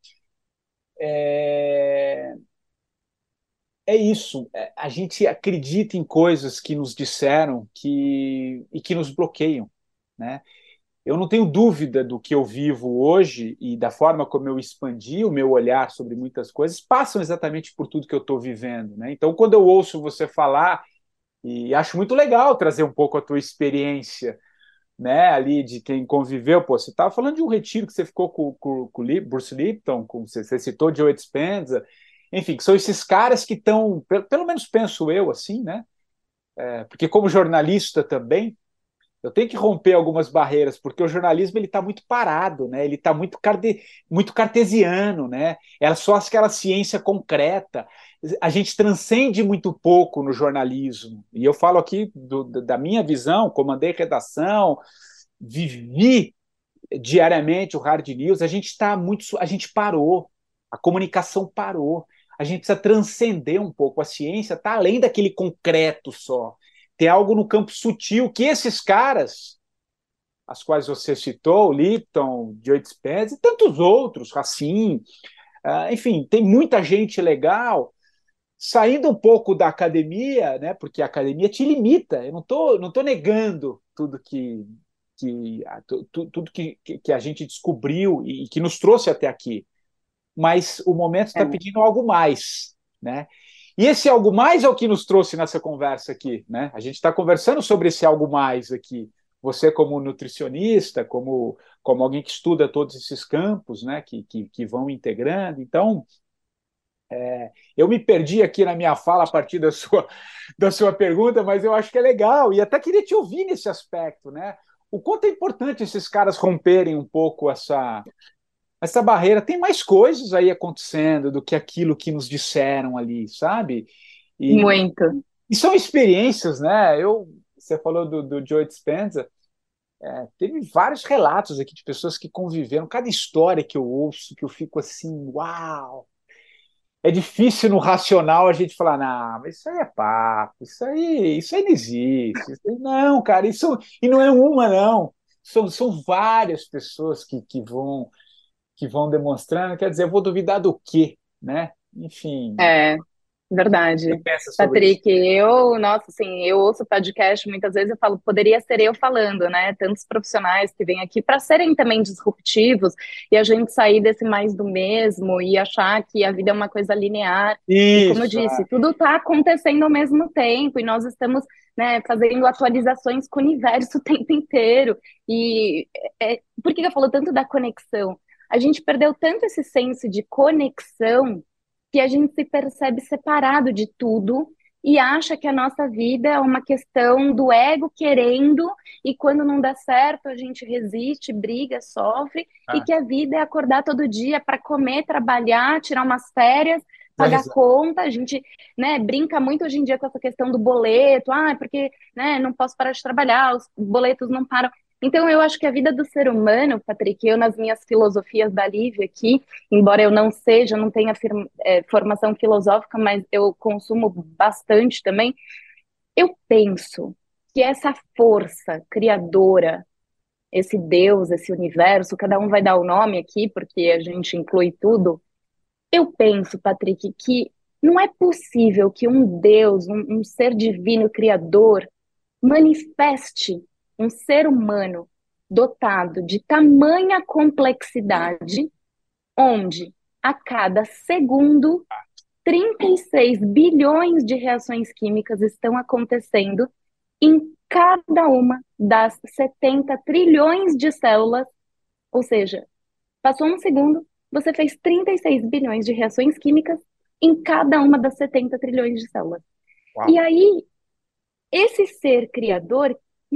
é... é isso, a gente acredita em coisas que nos disseram que... e que nos bloqueiam, né? Eu não tenho dúvida do que eu vivo hoje e da forma como eu expandi o meu olhar sobre muitas coisas, passam exatamente por tudo que eu estou vivendo, né? Então, quando eu ouço você falar, e acho muito legal trazer um pouco a tua experiência, né, ali de quem conviveu, pô, você estava falando de um retiro que você ficou com, com, com o Bruce Lipton, com, você, você citou Joe Dispenza, enfim, que são esses caras que estão, pelo, pelo menos penso eu assim, né? É, porque como jornalista também, Eu tenho que romper algumas barreiras, porque o jornalismo ele está muito parado, né? Ele está muito, carde, muito cartesiano, né? É só aquela ciência concreta. A gente transcende muito pouco no jornalismo. E eu falo aqui do, da minha visão, comandei redação, vivi diariamente o hard news. A gente está muito, a gente parou, a comunicação parou. A gente precisa transcender um pouco. A ciência está além daquele concreto só. Tem algo no campo sutil que esses caras, as quais você citou, Lipton, Joe Dispenza e tantos outros, Racine, uh, enfim, tem muita gente legal saindo um pouco da academia, né? Porque a academia te limita. Eu não estou não tô negando tudo que, que, tudo que, que a gente descobriu e que nos trouxe até aqui. Mas o momento está É. pedindo algo mais, né? E esse algo mais é o que nos trouxe nessa conversa aqui, né? A gente está conversando sobre esse algo mais aqui. Você como nutricionista, como, como alguém que estuda todos esses campos, né? Que, que, que vão integrando. Então, é, eu me perdi aqui na minha fala a partir da sua, da sua pergunta, mas eu acho que é legal. E até queria te ouvir nesse aspecto, né? O quanto é importante esses caras romperem um pouco essa... essa barreira. Tem mais coisas aí acontecendo do que aquilo que nos disseram ali, sabe? E, Muito. e são experiências, né? Eu, você falou do, do Joe Dispenza, é, teve vários relatos aqui de pessoas que conviveram, cada história que eu ouço, que eu fico assim, uau! É difícil no racional a gente falar, não, mas isso aí é papo, isso aí, isso aí não existe. Isso aí, não, cara, isso e não é uma, não. São, são várias pessoas que, que vão que vão demonstrando, quer dizer, eu vou duvidar do quê, né? Enfim, É. você Verdade. pensa sobre isso? Patrick, eu, nossa, assim, eu ouço podcast, muitas vezes eu falo, poderia ser eu falando, né? Tantos profissionais que vêm aqui para serem também disruptivos e a gente sair desse mais do mesmo e achar que a vida é uma coisa linear. E como eu Isso, disse, tudo está acontecendo ao mesmo tempo e nós estamos, né, fazendo atualizações com o universo o tempo inteiro. E é, por que eu falo tanto da conexão? A gente perdeu tanto esse senso de conexão que a gente se percebe separado de tudo e acha que a nossa vida é uma questão do ego querendo, e quando não dá certo a gente resiste, briga, sofre, e ah, que a vida é acordar todo dia para comer, trabalhar, tirar umas férias, é, pagar conta. A gente, né, brinca muito hoje em dia com essa questão do boleto, ah, porque, né, não posso parar de trabalhar, os boletos não param. Então, eu acho que a vida do ser humano, Patrick, eu nas minhas filosofias da Lívia aqui, embora eu não seja, não tenha firma, é, formação filosófica, mas eu consumo bastante também, eu penso que essa força criadora, esse Deus, esse universo, cada um vai dar o nome aqui, porque a gente inclui tudo. Eu penso, Patrick, que não é possível que um Deus, um, um ser divino criador, manifeste um ser humano dotado de tamanha complexidade, onde a cada segundo trinta e seis bilhões de reações químicas estão acontecendo em cada uma das setenta trilhões de células. Ou seja, passou um segundo, você fez trinta e seis bilhões de reações químicas em cada uma das setenta trilhões de células. E uau, aí, esse ser criador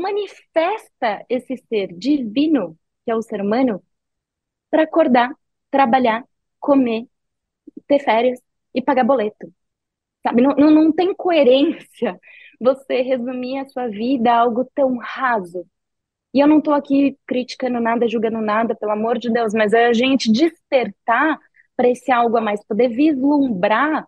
manifesta esse ser divino, que é o ser humano, para acordar, trabalhar, comer, ter férias e pagar boleto. Sabe? Não, não, não tem coerência você resumir a sua vida a algo tão raso. E eu não estou aqui criticando nada, julgando nada, pelo amor de Deus, mas é a gente despertar para esse algo a mais, poder vislumbrar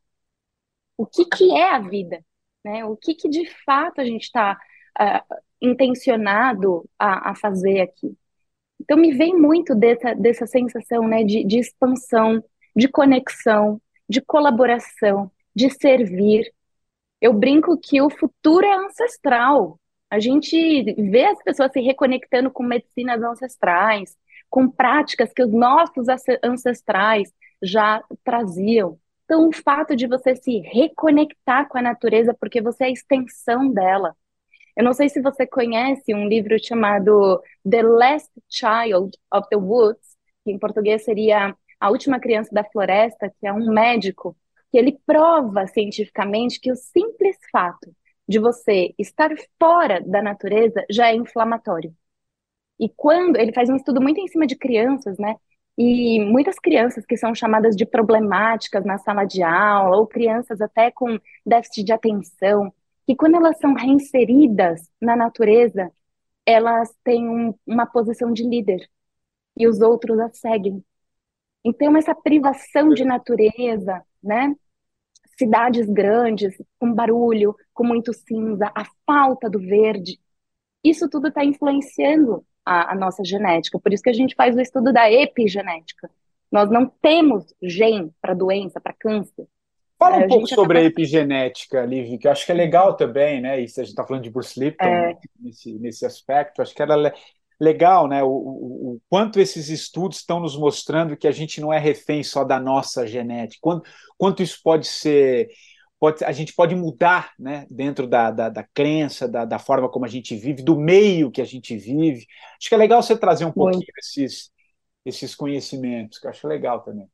o que, que é a vida, né? O que, que de fato a gente está uh, intencionado a, a fazer aqui. Então me vem muito dessa, dessa sensação, né, de, de expansão, de conexão, de colaboração, de servir. Eu brinco que o futuro é ancestral. A gente vê as pessoas se reconectando com medicinas ancestrais, com práticas que os nossos ancestrais já traziam. Então, o fato de você se reconectar com a natureza, porque você é a extensão dela. Eu não sei se você conhece um livro chamado The Last Child of the Woods, que em português seria A Última Criança da Floresta, que é um médico que ele prova cientificamente que o simples fato de você estar fora da natureza já é inflamatório. E quando ele faz um estudo muito em cima de crianças, né? E muitas crianças que são chamadas de problemáticas na sala de aula, ou crianças até com déficit de atenção, que quando elas são reinseridas na natureza, elas têm um- uma posição de líder e os outros as seguem. Então, essa privação de natureza, né? Cidades grandes, com barulho, com muito cinza, a falta do verde, isso tudo está influenciando a, a nossa genética. Por isso que a gente faz o estudo da epigenética. Nós não temos gene para doença, para câncer. Fala É, um a pouco gente sobre a acaba. epigenética, Liv, que eu acho que é legal também, né? E se a gente está falando de Bruce Lipton, né? É, nesse, nesse aspecto, acho que era le- legal, né? O, o, o quanto esses estudos estão nos mostrando que a gente não é refém só da nossa genética, quanto, quanto isso pode ser, pode, a gente pode mudar, né? Dentro da, da, da crença, da, da forma como a gente vive, do meio que a gente vive. Acho que é legal você trazer um pouquinho muito. esses, esses conhecimentos, que eu acho legal também.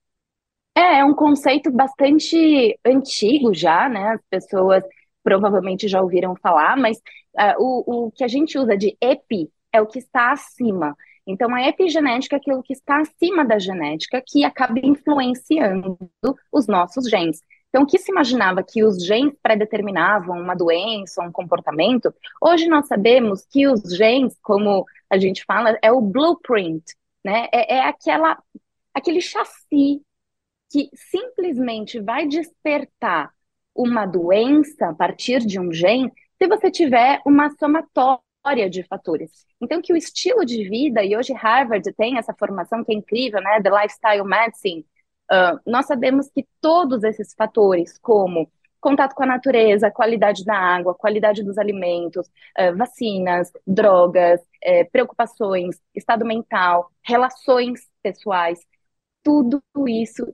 É, é um conceito bastante antigo já, né? As pessoas provavelmente já ouviram falar, mas ah, o, o que a gente usa de epi é o que está acima. Então, a epigenética é aquilo que está acima da genética, que acaba influenciando os nossos genes. Então, o que se imaginava que os genes predeterminavam uma doença, um comportamento, hoje nós sabemos que os genes, como a gente fala, é o blueprint, né? É, é aquela, aquele chassi que simplesmente vai despertar uma doença a partir de um gene se você tiver uma somatória de fatores. Então, que o estilo de vida, e hoje Harvard tem essa formação que é incrível, né, The Lifestyle Medicine, uh, nós sabemos que todos esses fatores, como contato com a natureza, qualidade da água, qualidade dos alimentos, uh, vacinas, drogas, uh, preocupações, estado mental, relações pessoais, tudo isso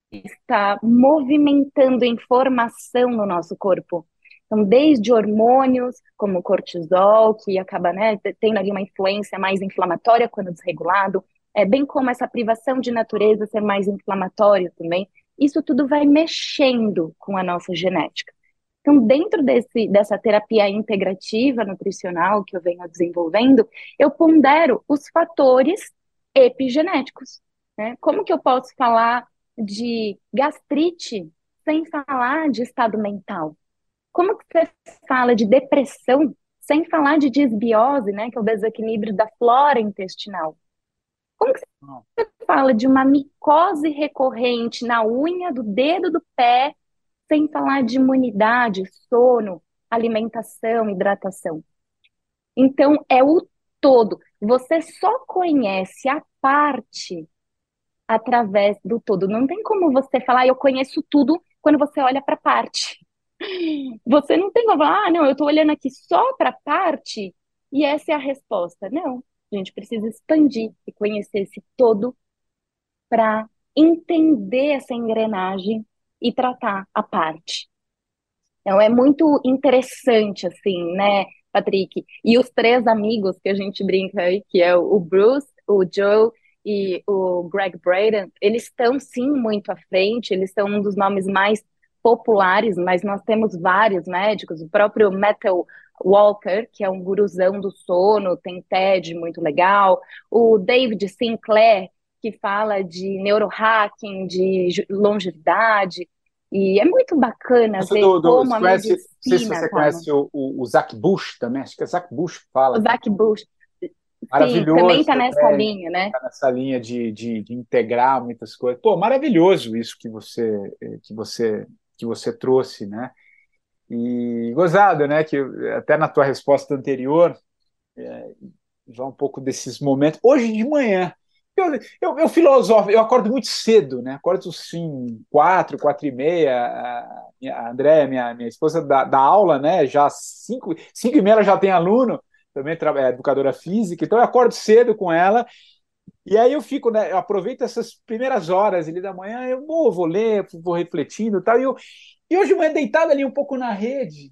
está movimentando informação no nosso corpo. Então, desde hormônios, como o cortisol, que acaba, né, tendo ali uma influência mais inflamatória quando desregulado, é, bem como essa privação de natureza ser mais inflamatório também, isso tudo vai mexendo com a nossa genética. Então, dentro desse, dessa terapia integrativa nutricional que eu venho desenvolvendo, eu pondero os fatores epigenéticos, né? Como que eu posso falar de gastrite sem falar de estado mental? Como que você fala de depressão sem falar de disbiose, né, que é o desequilíbrio da flora intestinal? Como que você fala de uma micose recorrente na unha do dedo do pé sem falar de imunidade, sono, alimentação, hidratação? Então, é o todo. Você só conhece a parte através do todo. Não tem como você falar, "Ah, eu conheço tudo", quando você olha para a parte. Você não tem como falar, ah, não, eu estou olhando aqui só para a parte e essa é a resposta. Não, a gente precisa expandir e conhecer esse todo para entender essa engrenagem e tratar a parte. Então, é muito interessante, assim, né, Patrick? E os três amigos que a gente brinca aí, que é o Bruce, o Joe e o Greg Braden, eles estão, sim, muito à frente, eles são um dos nomes mais populares, mas nós temos vários médicos, o próprio Matthew Walker, que é um guruzão do sono, tem TED muito legal, o David Sinclair, que fala de neurohacking, de ju- longevidade, e é muito bacana Essa ver do, do, como você a conhece, não sei se medicina você tá. conhece o, o, o Zach Bush também, acho que é Zach Bush que O fala, que é Zach Bush, sim, também maravilhoso tá nessa também, linha, né? tá nessa linha de, de, de integrar muitas coisas. Pô, maravilhoso isso que você, eh, que você, que você trouxe, né? E gozado, né? Que até na tua resposta anterior, já um pouco desses momentos. Hoje de manhã, eu, eu, eu filosofo, eu acordo muito cedo, né? Acordo assim, quatro, quatro e meia. A, a Andréia, minha, minha esposa, dá, dá aula, né? Já cinco, cinco e meia ela já tem aluno, também é educadora física, então eu acordo cedo com ela. E aí eu fico, né? Eu aproveito essas primeiras horas ali da manhã, eu vou, vou ler, vou refletindo e tal. E, eu, e hoje de manhã, deitado ali um pouco na rede,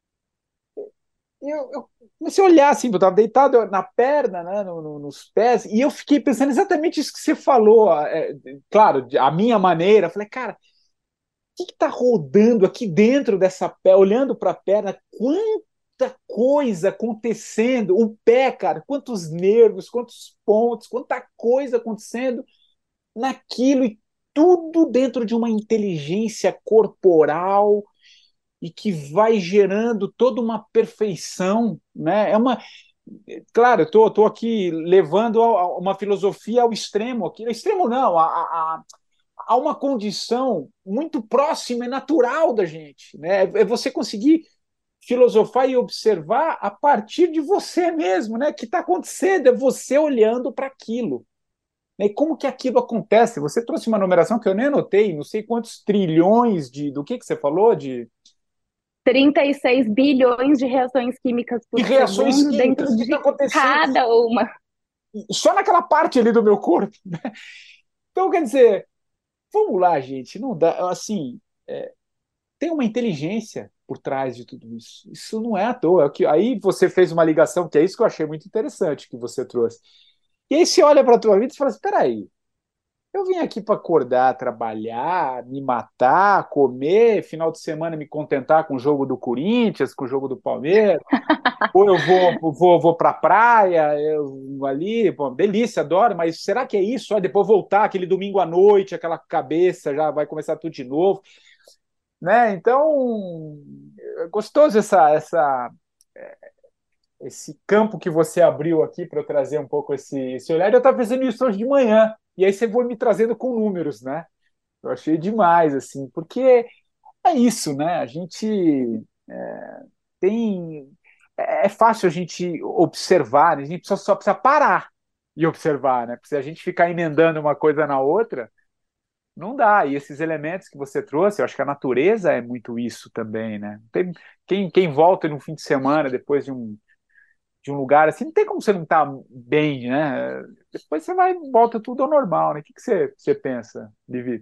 eu, eu comecei a olhar assim, eu estava deitado na perna, né, no, no, nos pés, e eu fiquei pensando exatamente isso que você falou. É, claro, a minha maneira, eu falei, cara, que está rodando aqui dentro dessa perna, olhando para a perna, quanta coisa acontecendo, o pé, cara, quantos nervos, quantos pontos, quanta coisa acontecendo naquilo, e tudo dentro de uma inteligência corporal e que vai gerando toda uma perfeição, né? É uma, claro, eu tô, tô aqui levando a, a uma filosofia ao extremo, aqui, ao extremo não, a, a, a uma condição muito próxima e natural da gente, né? É você conseguir filosofar e observar a partir de você mesmo, né? O que está acontecendo é você olhando para aquilo. E como que aquilo acontece? Você trouxe uma numeração que eu nem anotei, não sei quantos trilhões de... Do que, que você falou? De, trinta e seis bilhões de reações químicas de por reações segundo químicas dentro que está de acontecendo cada uma. só naquela parte ali do meu corpo. Né? Então, quer dizer, vamos lá, gente, não dá, assim, é, tem uma inteligência por trás de tudo isso. Isso não é à toa. É que, aí você fez uma ligação, que é isso que eu achei muito interessante que você trouxe. E aí você olha para a tua vida e fala assim, peraí, eu vim aqui para acordar, trabalhar, me matar, comer, final de semana me contentar com o jogo do Corinthians, com o jogo do Palmeiras, ou eu vou, vou, vou para a praia, eu, ali, pô, delícia, adoro, mas será que é isso? Aí depois voltar aquele domingo à noite, aquela cabeça já vai começar tudo de novo, né? Então, é gostoso essa, essa, esse campo que você abriu aqui para eu trazer um pouco esse, esse olhar. Eu estava fazendo isso hoje de manhã, e aí você foi me trazendo com números, né? Eu achei demais, assim, porque é isso, né? A gente é, tem. É é fácil a gente observar, né? A gente só, só precisa parar e observar, né? Porque se a gente ficar emendando uma coisa na outra, não dá. E esses elementos que você trouxe, eu acho que a natureza é muito isso também, né? Tem, quem, quem volta no fim de semana depois de um, de um lugar assim, não tem como você não estar bem, né? Depois você vai volta tudo ao normal, né? O que, que você, você pensa, Vivi?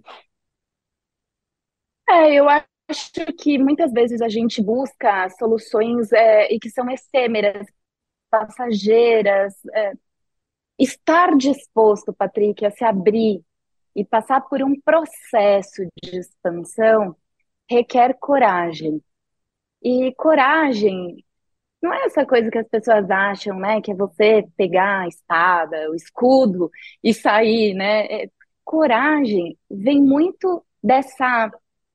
É, eu acho que muitas vezes a gente busca soluções é, e que são efêmeras, passageiras. É, estar disposto, Patrick, a se abrir e passar por um processo de expansão requer coragem. E coragem não é essa coisa que as pessoas acham, né? Que é você pegar a espada, o escudo e sair, né? É, coragem vem muito dessa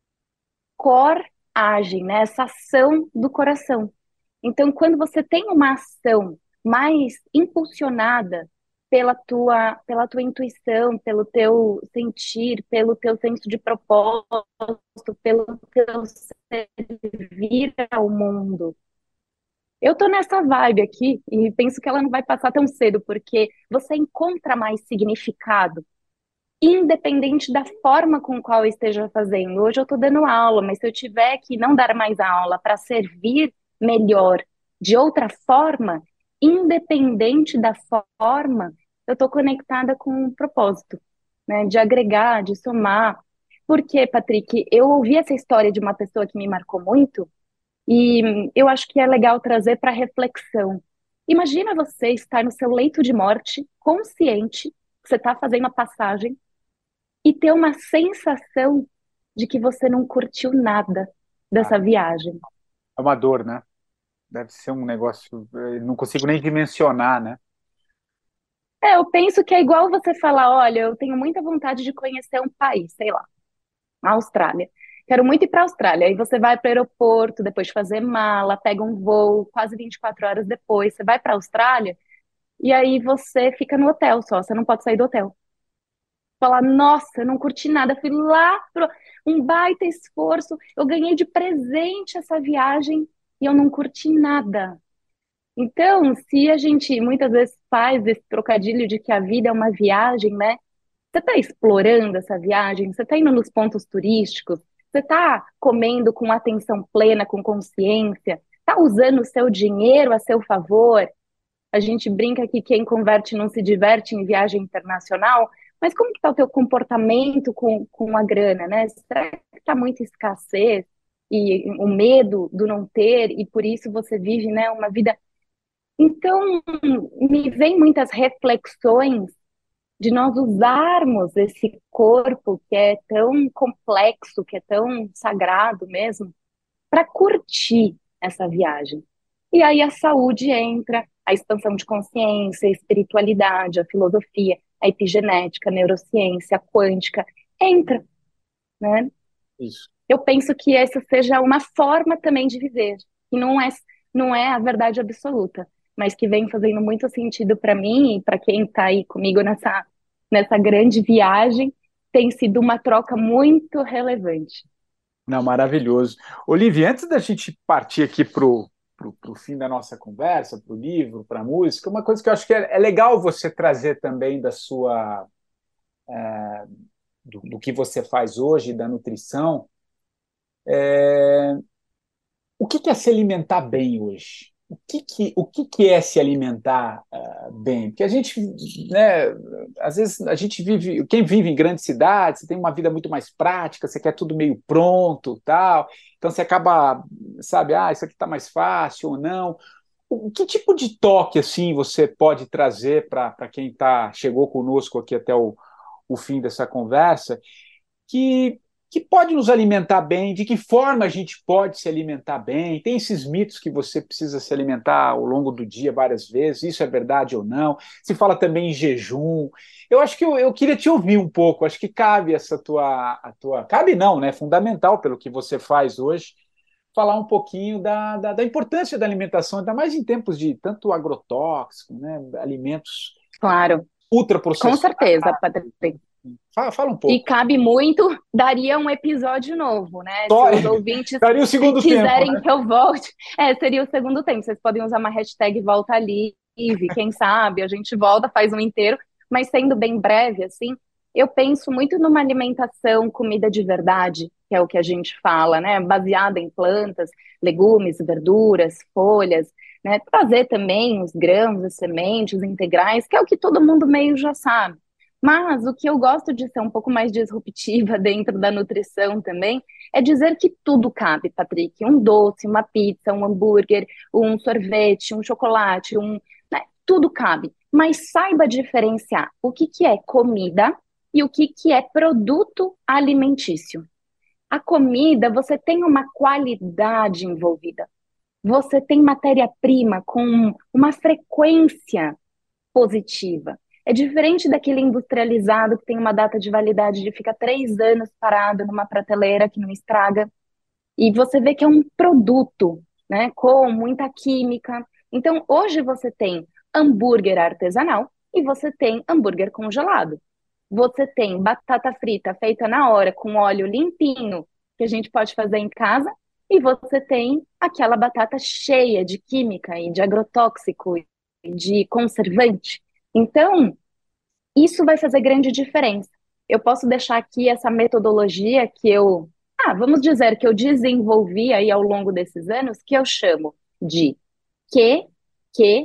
coragem, né? Essa ação do coração. Então, quando você tem uma ação mais impulsionada pela tua, pela tua intuição, pelo teu sentir, pelo teu senso de propósito, pelo teu servir ao mundo. Eu tô nessa vibe aqui e penso que ela não vai passar tão cedo, porque você encontra mais significado, independente da forma com qual eu esteja fazendo. Hoje eu tô dando aula, mas se eu tiver que não dar mais aula para servir melhor de outra forma, independente da forma, eu tô conectada com um propósito, né? De agregar, de somar. Porque, Patrick, eu ouvi essa história de uma pessoa que me marcou muito. E eu acho que é legal trazer para reflexão. Imagina você estar no seu leito de morte, consciente que você está fazendo a passagem e ter uma sensação de que você não curtiu nada Ah, dessa viagem. é uma dor, né? Deve ser um negócio, eu não consigo nem dimensionar, né? É, eu penso que é igual você falar, olha, eu tenho muita vontade de conhecer um país, sei lá, a Austrália. Quero muito ir para a Austrália. Aí você vai para o aeroporto, depois de fazer mala, pega um voo, quase vinte e quatro horas depois, você vai para a Austrália. E aí você fica no hotel só, você não pode sair do hotel. Falar, nossa, eu não curti nada, fui lá pro um baita esforço, eu ganhei de presente essa viagem e eu não curti nada. Então, se a gente muitas vezes faz esse trocadilho de que a vida é uma viagem, né? Você está explorando essa viagem, você está indo nos pontos turísticos, você está comendo com atenção plena, com consciência, está usando o seu dinheiro a seu favor. A gente brinca que quem converte não se diverte em viagem internacional, mas como que está o teu comportamento com, com a grana, né? Será que está muita escassez e o medo do não ter e por isso você vive, né, uma vida... Então, me vem muitas reflexões de nós usarmos esse corpo que é tão complexo, que é tão sagrado mesmo, para curtir essa viagem. E aí a saúde entra, a expansão de consciência, a espiritualidade, a filosofia, a epigenética, a neurociência, a quântica, entra, né? Isso. Eu penso que essa seja uma forma também de viver, que não é, não é a verdade absoluta, mas que vem fazendo muito sentido para mim e para quem está aí comigo nessa, nessa grande viagem, tem sido uma troca muito relevante. Não, maravilhoso. Olivia, antes da gente partir aqui para o fim da nossa conversa, para o livro, para a música, uma coisa que eu acho que é, é legal você trazer também da sua é, do, do que você faz hoje, da nutrição. É, o que, que é se alimentar bem hoje? O que, que, o que, que é se alimentar uh, bem? Porque a gente, né, às vezes a gente vive, quem vive em grandes cidades, tem uma vida muito mais prática, você quer tudo meio pronto, tal, então você acaba, sabe, ah, isso aqui está mais fácil ou não. O, que tipo de toque, assim, você pode trazer para quem tá, chegou conosco aqui até o, o fim dessa conversa, que que pode nos alimentar bem, de que forma a gente pode se alimentar bem? Tem esses mitos que você precisa se alimentar ao longo do dia várias vezes, isso é verdade ou não? Se fala também em jejum. Eu acho que eu, eu queria te ouvir um pouco, acho que cabe essa tua, a tua... Cabe não, né? É fundamental pelo que você faz hoje, falar um pouquinho da, da, da importância da alimentação, ainda mais em tempos de tanto agrotóxico, né? Alimentos Claro, com ultraprocessados. certeza, Patrícia. Fala, fala um pouco. E cabe muito, daria um episódio novo, né? Só, Se os ouvintes daria o segundo quiserem tempo, né? que eu volte, é, seria o segundo tempo. Vocês podem usar uma hashtag volta livre, quem sabe a gente volta, faz um inteiro, mas sendo bem breve, assim, eu penso muito numa alimentação, comida de verdade, que é o que a gente fala, né? Baseada em plantas, legumes, verduras, folhas, né? Trazer também os grãos, as sementes integrais, que é o que todo mundo meio já sabe. Mas o que eu gosto de ser um pouco mais disruptiva dentro da nutrição também é dizer que tudo cabe, Patrick. Um doce, uma pizza, um hambúrguer, um sorvete, um chocolate, um, né? Tudo cabe. Mas saiba diferenciar o que que é comida e o que que é produto alimentício. A comida, você tem uma qualidade envolvida. Você tem matéria-prima com uma frequência positiva. É diferente daquele industrializado que tem uma data de validade de fica três anos parado numa prateleira que não estraga. E você vê que é um produto, né, com muita química. Então, hoje você tem hambúrguer artesanal e você tem hambúrguer congelado. Você tem batata frita feita na hora, com óleo limpinho, que a gente pode fazer em casa, e você tem aquela batata cheia de química e de agrotóxico e de conservante. Então, isso vai fazer grande diferença. Eu posso deixar aqui essa metodologia que eu, ah, vamos dizer que eu desenvolvi aí ao longo desses anos, que eu chamo de Q Q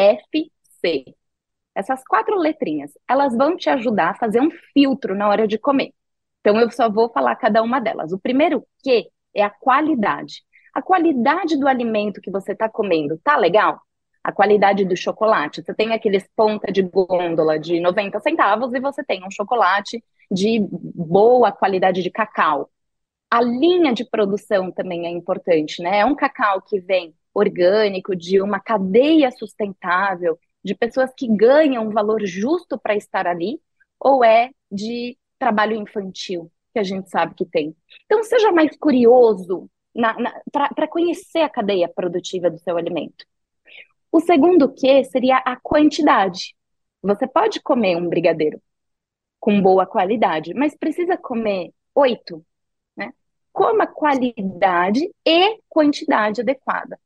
F C. Essas quatro letrinhas, elas vão te ajudar a fazer um filtro na hora de comer. Então, eu só vou falar cada uma delas. O primeiro Q é a qualidade. A qualidade do alimento que você está comendo, tá legal? A qualidade do chocolate. Você tem aqueles ponta de gôndola de noventa centavos e você tem um chocolate de boa qualidade de cacau. A linha de produção também é importante, né? É um cacau que vem orgânico, de uma cadeia sustentável, de pessoas que ganham um valor justo para estar ali, ou é de trabalho infantil, que a gente sabe que tem. Então, seja mais curioso para conhecer a cadeia produtiva do seu alimento. O segundo Q seria a quantidade. Você pode comer um brigadeiro com boa qualidade, mas precisa comer oito, né? Coma qualidade e quantidade adequada.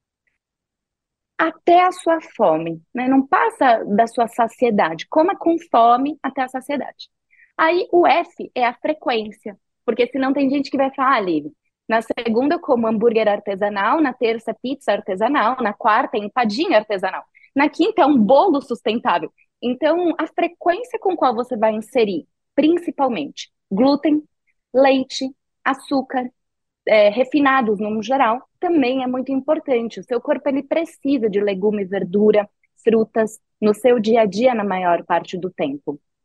Até a sua fome, né? Não passa da sua saciedade. Coma com fome até a saciedade. Aí o F é a frequência, porque senão tem gente que vai falar, ah, Lívia, na segunda eu como hambúrguer artesanal, na terça pizza artesanal, na quarta empadinha artesanal, na quinta é um bolo sustentável. Então, a frequência com qual você vai inserir, principalmente glúten, leite, açúcar, é, refinados no geral, também é muito importante. O seu corpo ele precisa de legume, verdura, frutas no seu dia a dia na maior parte do tempo.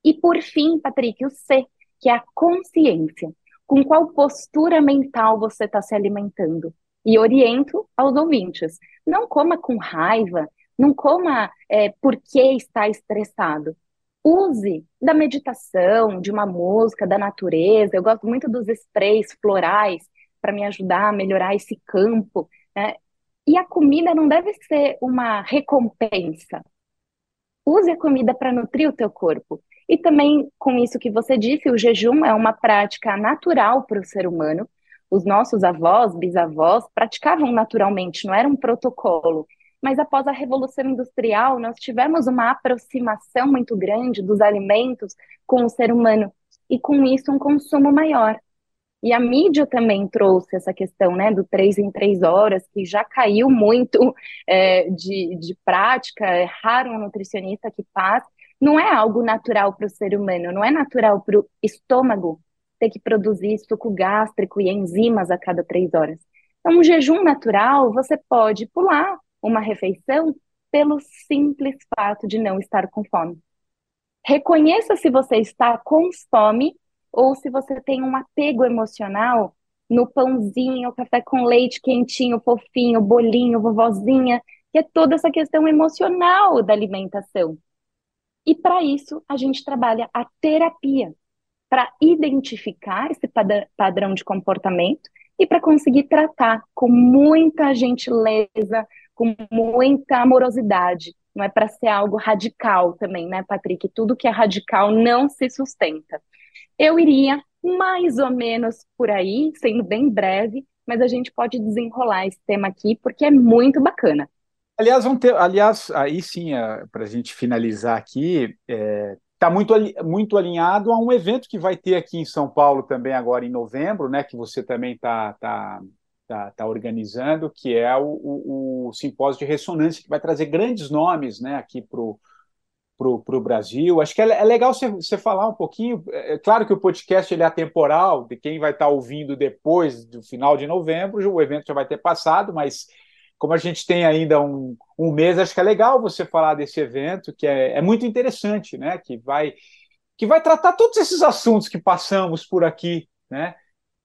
E por fim, Patrick, o C, que é a consciência. Com qual postura mental você está se alimentando? E oriento aos ouvintes. Não coma com raiva, não coma é, porque está estressado. Use da meditação, de uma música, da natureza. Eu gosto muito dos sprays florais para me ajudar a melhorar esse campo, né? E a comida não deve ser uma recompensa. Use a comida para nutrir o teu corpo. E também, com isso que você disse, o jejum é uma prática natural para o ser humano. Os nossos avós, bisavós, praticavam naturalmente, não era um protocolo. Mas após a Revolução Industrial, nós tivemos uma aproximação muito grande dos alimentos com o ser humano. E com isso, um consumo maior. E a mídia também trouxe essa questão, né, do três em três horas, que já caiu muito é, de, de prática, é raro um nutricionista que faz. Não é algo natural para o ser humano, não é natural para o estômago ter que produzir suco gástrico e enzimas a cada três horas. Então, um jejum natural, você pode pular uma refeição pelo simples fato de não estar com fome. Reconheça se você está com fome ou se você tem um apego emocional no pãozinho, café com leite quentinho, fofinho, bolinho, vovozinha, que é toda essa questão emocional da alimentação. E para isso, a gente trabalha a terapia, para identificar esse padrão de comportamento e para conseguir tratar com muita gentileza, com muita amorosidade. Não é para ser algo radical também, né, Patrick? Tudo que é radical não se sustenta. Eu iria mais ou menos por aí, sendo bem breve, mas a gente pode desenrolar esse tema aqui, porque é muito bacana. Aliás, vamos ter, aliás, aí sim, para a gente finalizar aqui, está é, muito, muito alinhado a um evento que vai ter aqui em São Paulo também agora em novembro, né, que você também está tá, tá, tá organizando, que é o, o, o simpósio de ressonância, que vai trazer grandes nomes, né, aqui para o para o Brasil. Acho que é, é legal você, você falar um pouquinho. É claro que o podcast ele é atemporal, de quem vai estar ouvindo depois do final de novembro, o evento já vai ter passado, mas como a gente tem ainda um, um mês, acho que é legal você falar desse evento, que é, é muito interessante, né? Que vai, que vai tratar todos esses assuntos que passamos por aqui, né?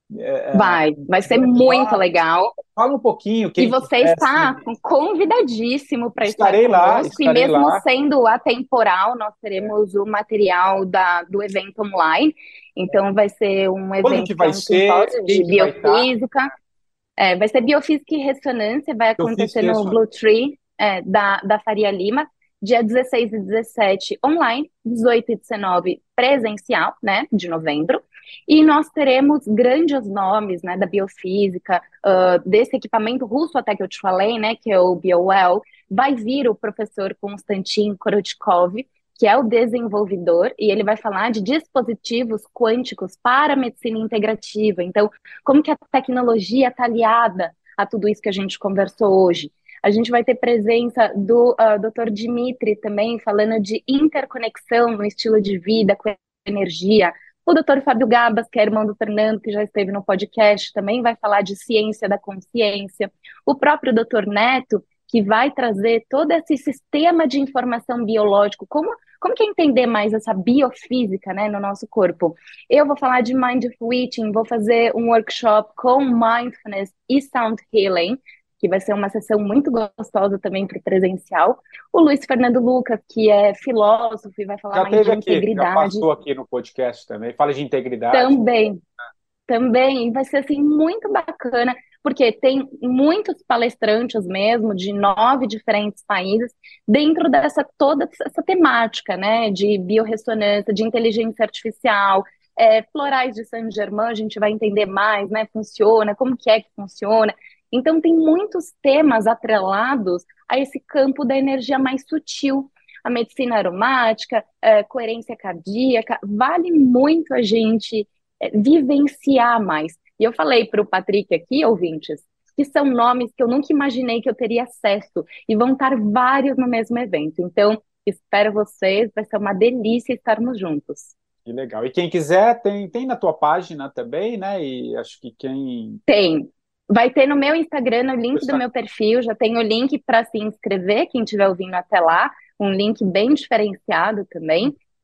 É, vai, vai ser muito legal. Fala um pouquinho. Quem e você quiser, está assim, convidadíssimo para estar conosco. Lá, e mesmo lá. sendo atemporal, nós teremos é. o material da, do evento online. Então, vai ser um evento Quando que vai um ser? de biofísica. Vai, é, vai ser biofísica e ressonância, vai acontecer no Blue Tree é, da, da Faria Lima, dia dezesseis e dezessete online, dezoito e dezenove presencial, né, de novembro. E nós teremos grandes nomes, né, da biofísica, uh, desse equipamento russo até que eu te falei, né, que é o BioWell. Vai vir o professor Konstantin Korotkov, que é o desenvolvedor, e ele vai falar de dispositivos quânticos para a medicina integrativa. Então, como que a tecnologia está aliada a tudo isso que a gente conversou hoje? A gente vai ter presença do uh, doutor Dimitri também, falando de interconexão no estilo de vida, com energia. O doutor Fábio Gabas, que é irmão do Fernando, que já esteve no podcast, também vai falar de ciência da consciência. O próprio doutor Neto, que vai trazer todo esse sistema de informação biológico, como, como que é entender mais essa biofísica, né, no nosso corpo. Eu vou falar de Mindful Eating, vou fazer um workshop com Mindfulness e Sound Healing, que vai ser uma sessão muito gostosa também para o presencial. O Luiz Fernando Lucas, que é filósofo e vai falar já mais de aqui, integridade. Já passou aqui no podcast também, fala de integridade. Também, também, vai ser assim muito bacana, porque tem muitos palestrantes mesmo, de nove diferentes países, dentro dessa toda essa temática, né, de biorressonância, de inteligência artificial, é, florais de Saint-Germain, a gente vai entender mais, né, funciona, como que é que funciona. Então, tem muitos temas atrelados a esse campo da energia mais sutil. A medicina aromática, a coerência cardíaca, vale muito a gente é, vivenciar mais. E eu falei para o Patrick aqui, ouvintes, que são nomes que eu nunca imaginei que eu teria acesso, e vão estar vários no mesmo evento. Então, espero vocês, vai ser uma delícia estarmos juntos. Que legal. E quem quiser, tem, tem na tua página também, né? E acho que quem... Tem. Vai ter no meu Instagram, no link do meu perfil, já tem o link para se inscrever, quem estiver ouvindo até lá, um link bem diferenciado também.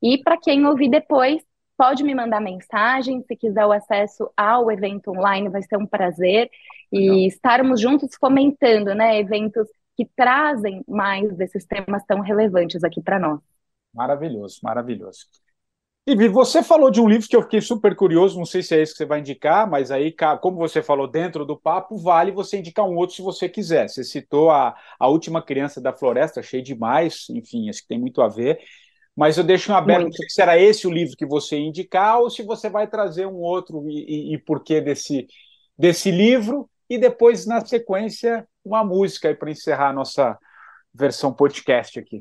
E para quem ouvir depois, pode me mandar mensagem, se quiser o acesso ao evento online, vai ser um prazer. Legal. E estarmos juntos fomentando, né, eventos que trazem mais desses temas tão relevantes aqui para nós. Maravilhoso, maravilhoso. E você falou de um livro que eu fiquei super curioso, não sei se é esse que você vai indicar, mas aí, como você falou dentro do papo, vale você indicar um outro se você quiser. Você citou a, a Última Criança da Floresta, achei demais, enfim, acho que tem muito a ver, mas eu deixo em aberto, Muito. não sei se era esse o livro que você ia indicar ou se você vai trazer um outro e, e, e porquê desse, desse livro, e depois, na sequência, uma música aí para encerrar a nossa versão podcast aqui.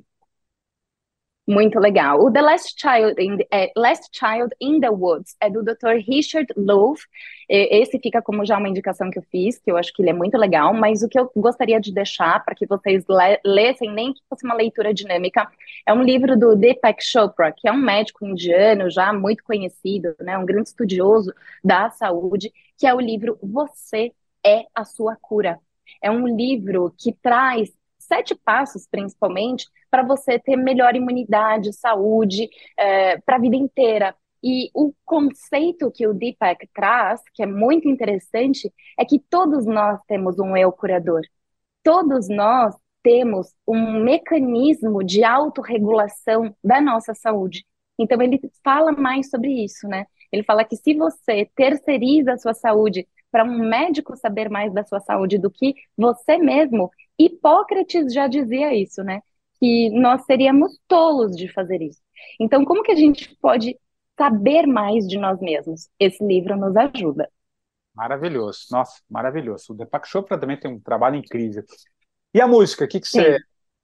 Muito legal. O The Last Child in the, é, Last Child in the Woods é do doutor Richard Louv. Esse fica como já uma indicação que eu fiz, que eu acho que ele é muito legal, mas o que eu gostaria de deixar para que vocês le lessem, nem que fosse uma leitura dinâmica, é um livro do Deepak Chopra, que é um médico indiano já muito conhecido, né, um grande estudioso da saúde, que é o livro Você é a Sua Cura. É um livro que traz sete passos, principalmente, para você ter melhor imunidade, saúde, é, para a vida inteira. E o conceito que o Deepak traz, que é muito interessante, é que todos nós temos um eu curador. Todos nós temos um mecanismo de autorregulação da nossa saúde. Então, ele fala mais sobre isso, né? Ele fala que se você terceiriza a sua saúde para um médico saber mais da sua saúde do que você mesmo, Hipócrates já dizia isso, né? Que nós seríamos tolos de fazer isso. Então, como que a gente pode saber mais de nós mesmos? Esse livro nos ajuda. Maravilhoso, nossa, maravilhoso. O Deepak Chopra também tem um trabalho incrível. E a música, o que, que você,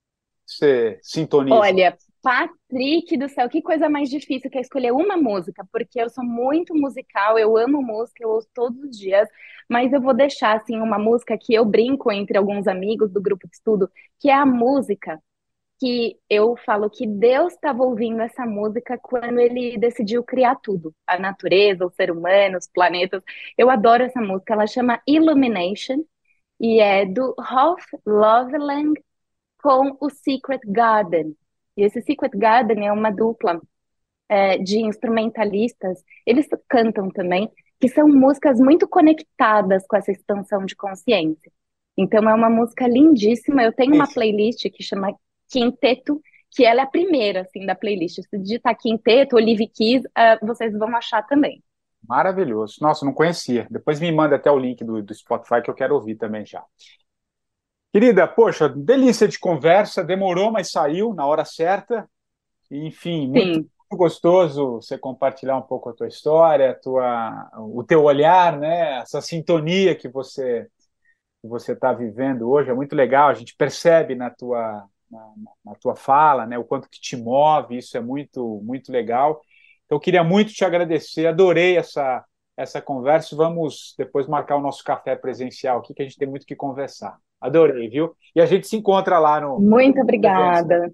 você sintoniza? Olha, Patrick do céu, que coisa mais difícil que é escolher uma música, porque eu sou muito musical, eu amo música, eu ouço todos os dias, mas eu vou deixar, assim, uma música que eu brinco entre alguns amigos do grupo de estudo, que é a música que eu falo que Deus estava ouvindo essa música quando ele decidiu criar tudo, a natureza, o ser humano, os planetas. Eu adoro essa música, ela chama Illumination, e é do Rolf Loveland com o Secret Garden. E esse Secret Garden é uma dupla é, de instrumentalistas, eles cantam também, que são músicas muito conectadas com essa expansão de consciência. Então é uma música lindíssima, eu tenho uma playlist que chama Quinteto, que ela é a primeira, assim, da playlist. Se digitar Quinteto, Olive Keys, uh, vocês vão achar também. Maravilhoso. Nossa, não conhecia. Depois me manda até o link do, do Spotify que eu quero ouvir também já. Querida, poxa, delícia de conversa, demorou, mas saiu na hora certa. Enfim, muito, muito gostoso você compartilhar um pouco a tua história, a tua, o teu olhar, né? Essa sintonia que você que você está vivendo hoje, é muito legal, a gente percebe na tua, na, na tua fala, né? O quanto que te move, isso é muito, muito legal. Então, eu queria muito te agradecer, adorei essa, essa conversa, vamos depois marcar o nosso café presencial aqui, que a gente tem muito que conversar. Adorei, viu? E a gente se encontra lá no... Muito obrigada.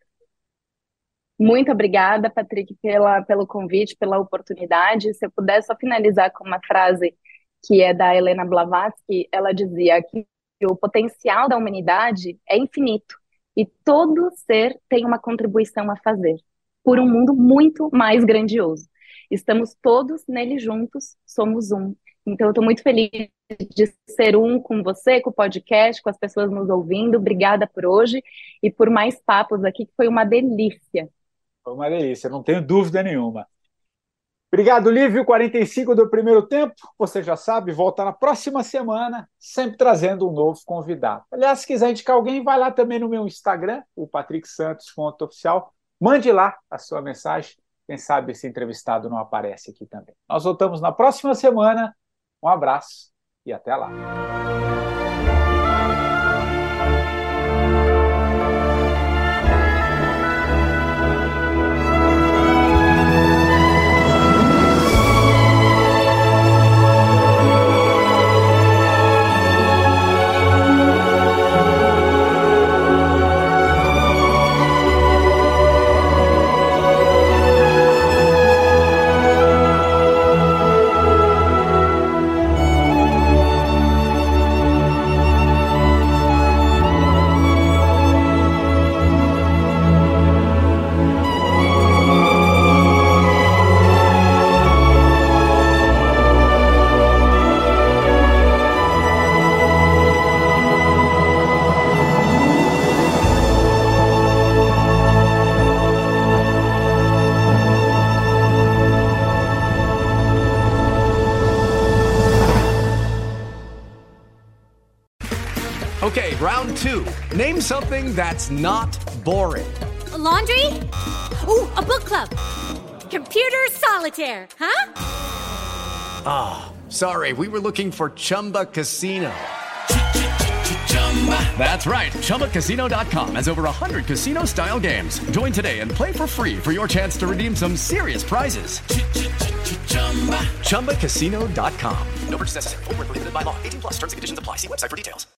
Muito obrigada, Patrick, pela, pelo convite, pela oportunidade. Se eu puder só finalizar com uma frase que é da Helena Blavatsky, ela dizia que o potencial da humanidade é infinito e todo ser tem uma contribuição a fazer por um mundo muito mais grandioso. Estamos todos nele juntos, somos um. Então, eu estou muito feliz de ser um com você, com o podcast, com as pessoas nos ouvindo. Obrigada por hoje e por mais papos aqui, que foi uma delícia. Foi uma delícia, não tenho dúvida nenhuma. Obrigado, Lívio, quarenta e cinco do Primeiro Tempo. Você já sabe, volta na próxima semana, sempre trazendo um novo convidado. Aliás, se quiser indicar alguém, vai lá também no meu Instagram, o Patrick Santos, fonte oficial. Mande lá a sua mensagem. Quem sabe esse entrevistado não aparece aqui também. Nós voltamos na próxima semana. Um abraço e até lá. Okay, round two. Name something that's not boring. A laundry? Ooh, a book club. Computer solitaire, huh? Ah, oh, sorry, we were looking for Chumba Casino. That's right, Chumba Casino dot com has over one hundred casino-style games. Join today and play for free for your chance to redeem some serious prizes. Chumba Casino dot com. No purchase necessary. Void where prohibited by law. eighteen plus terms and conditions apply. See website for details.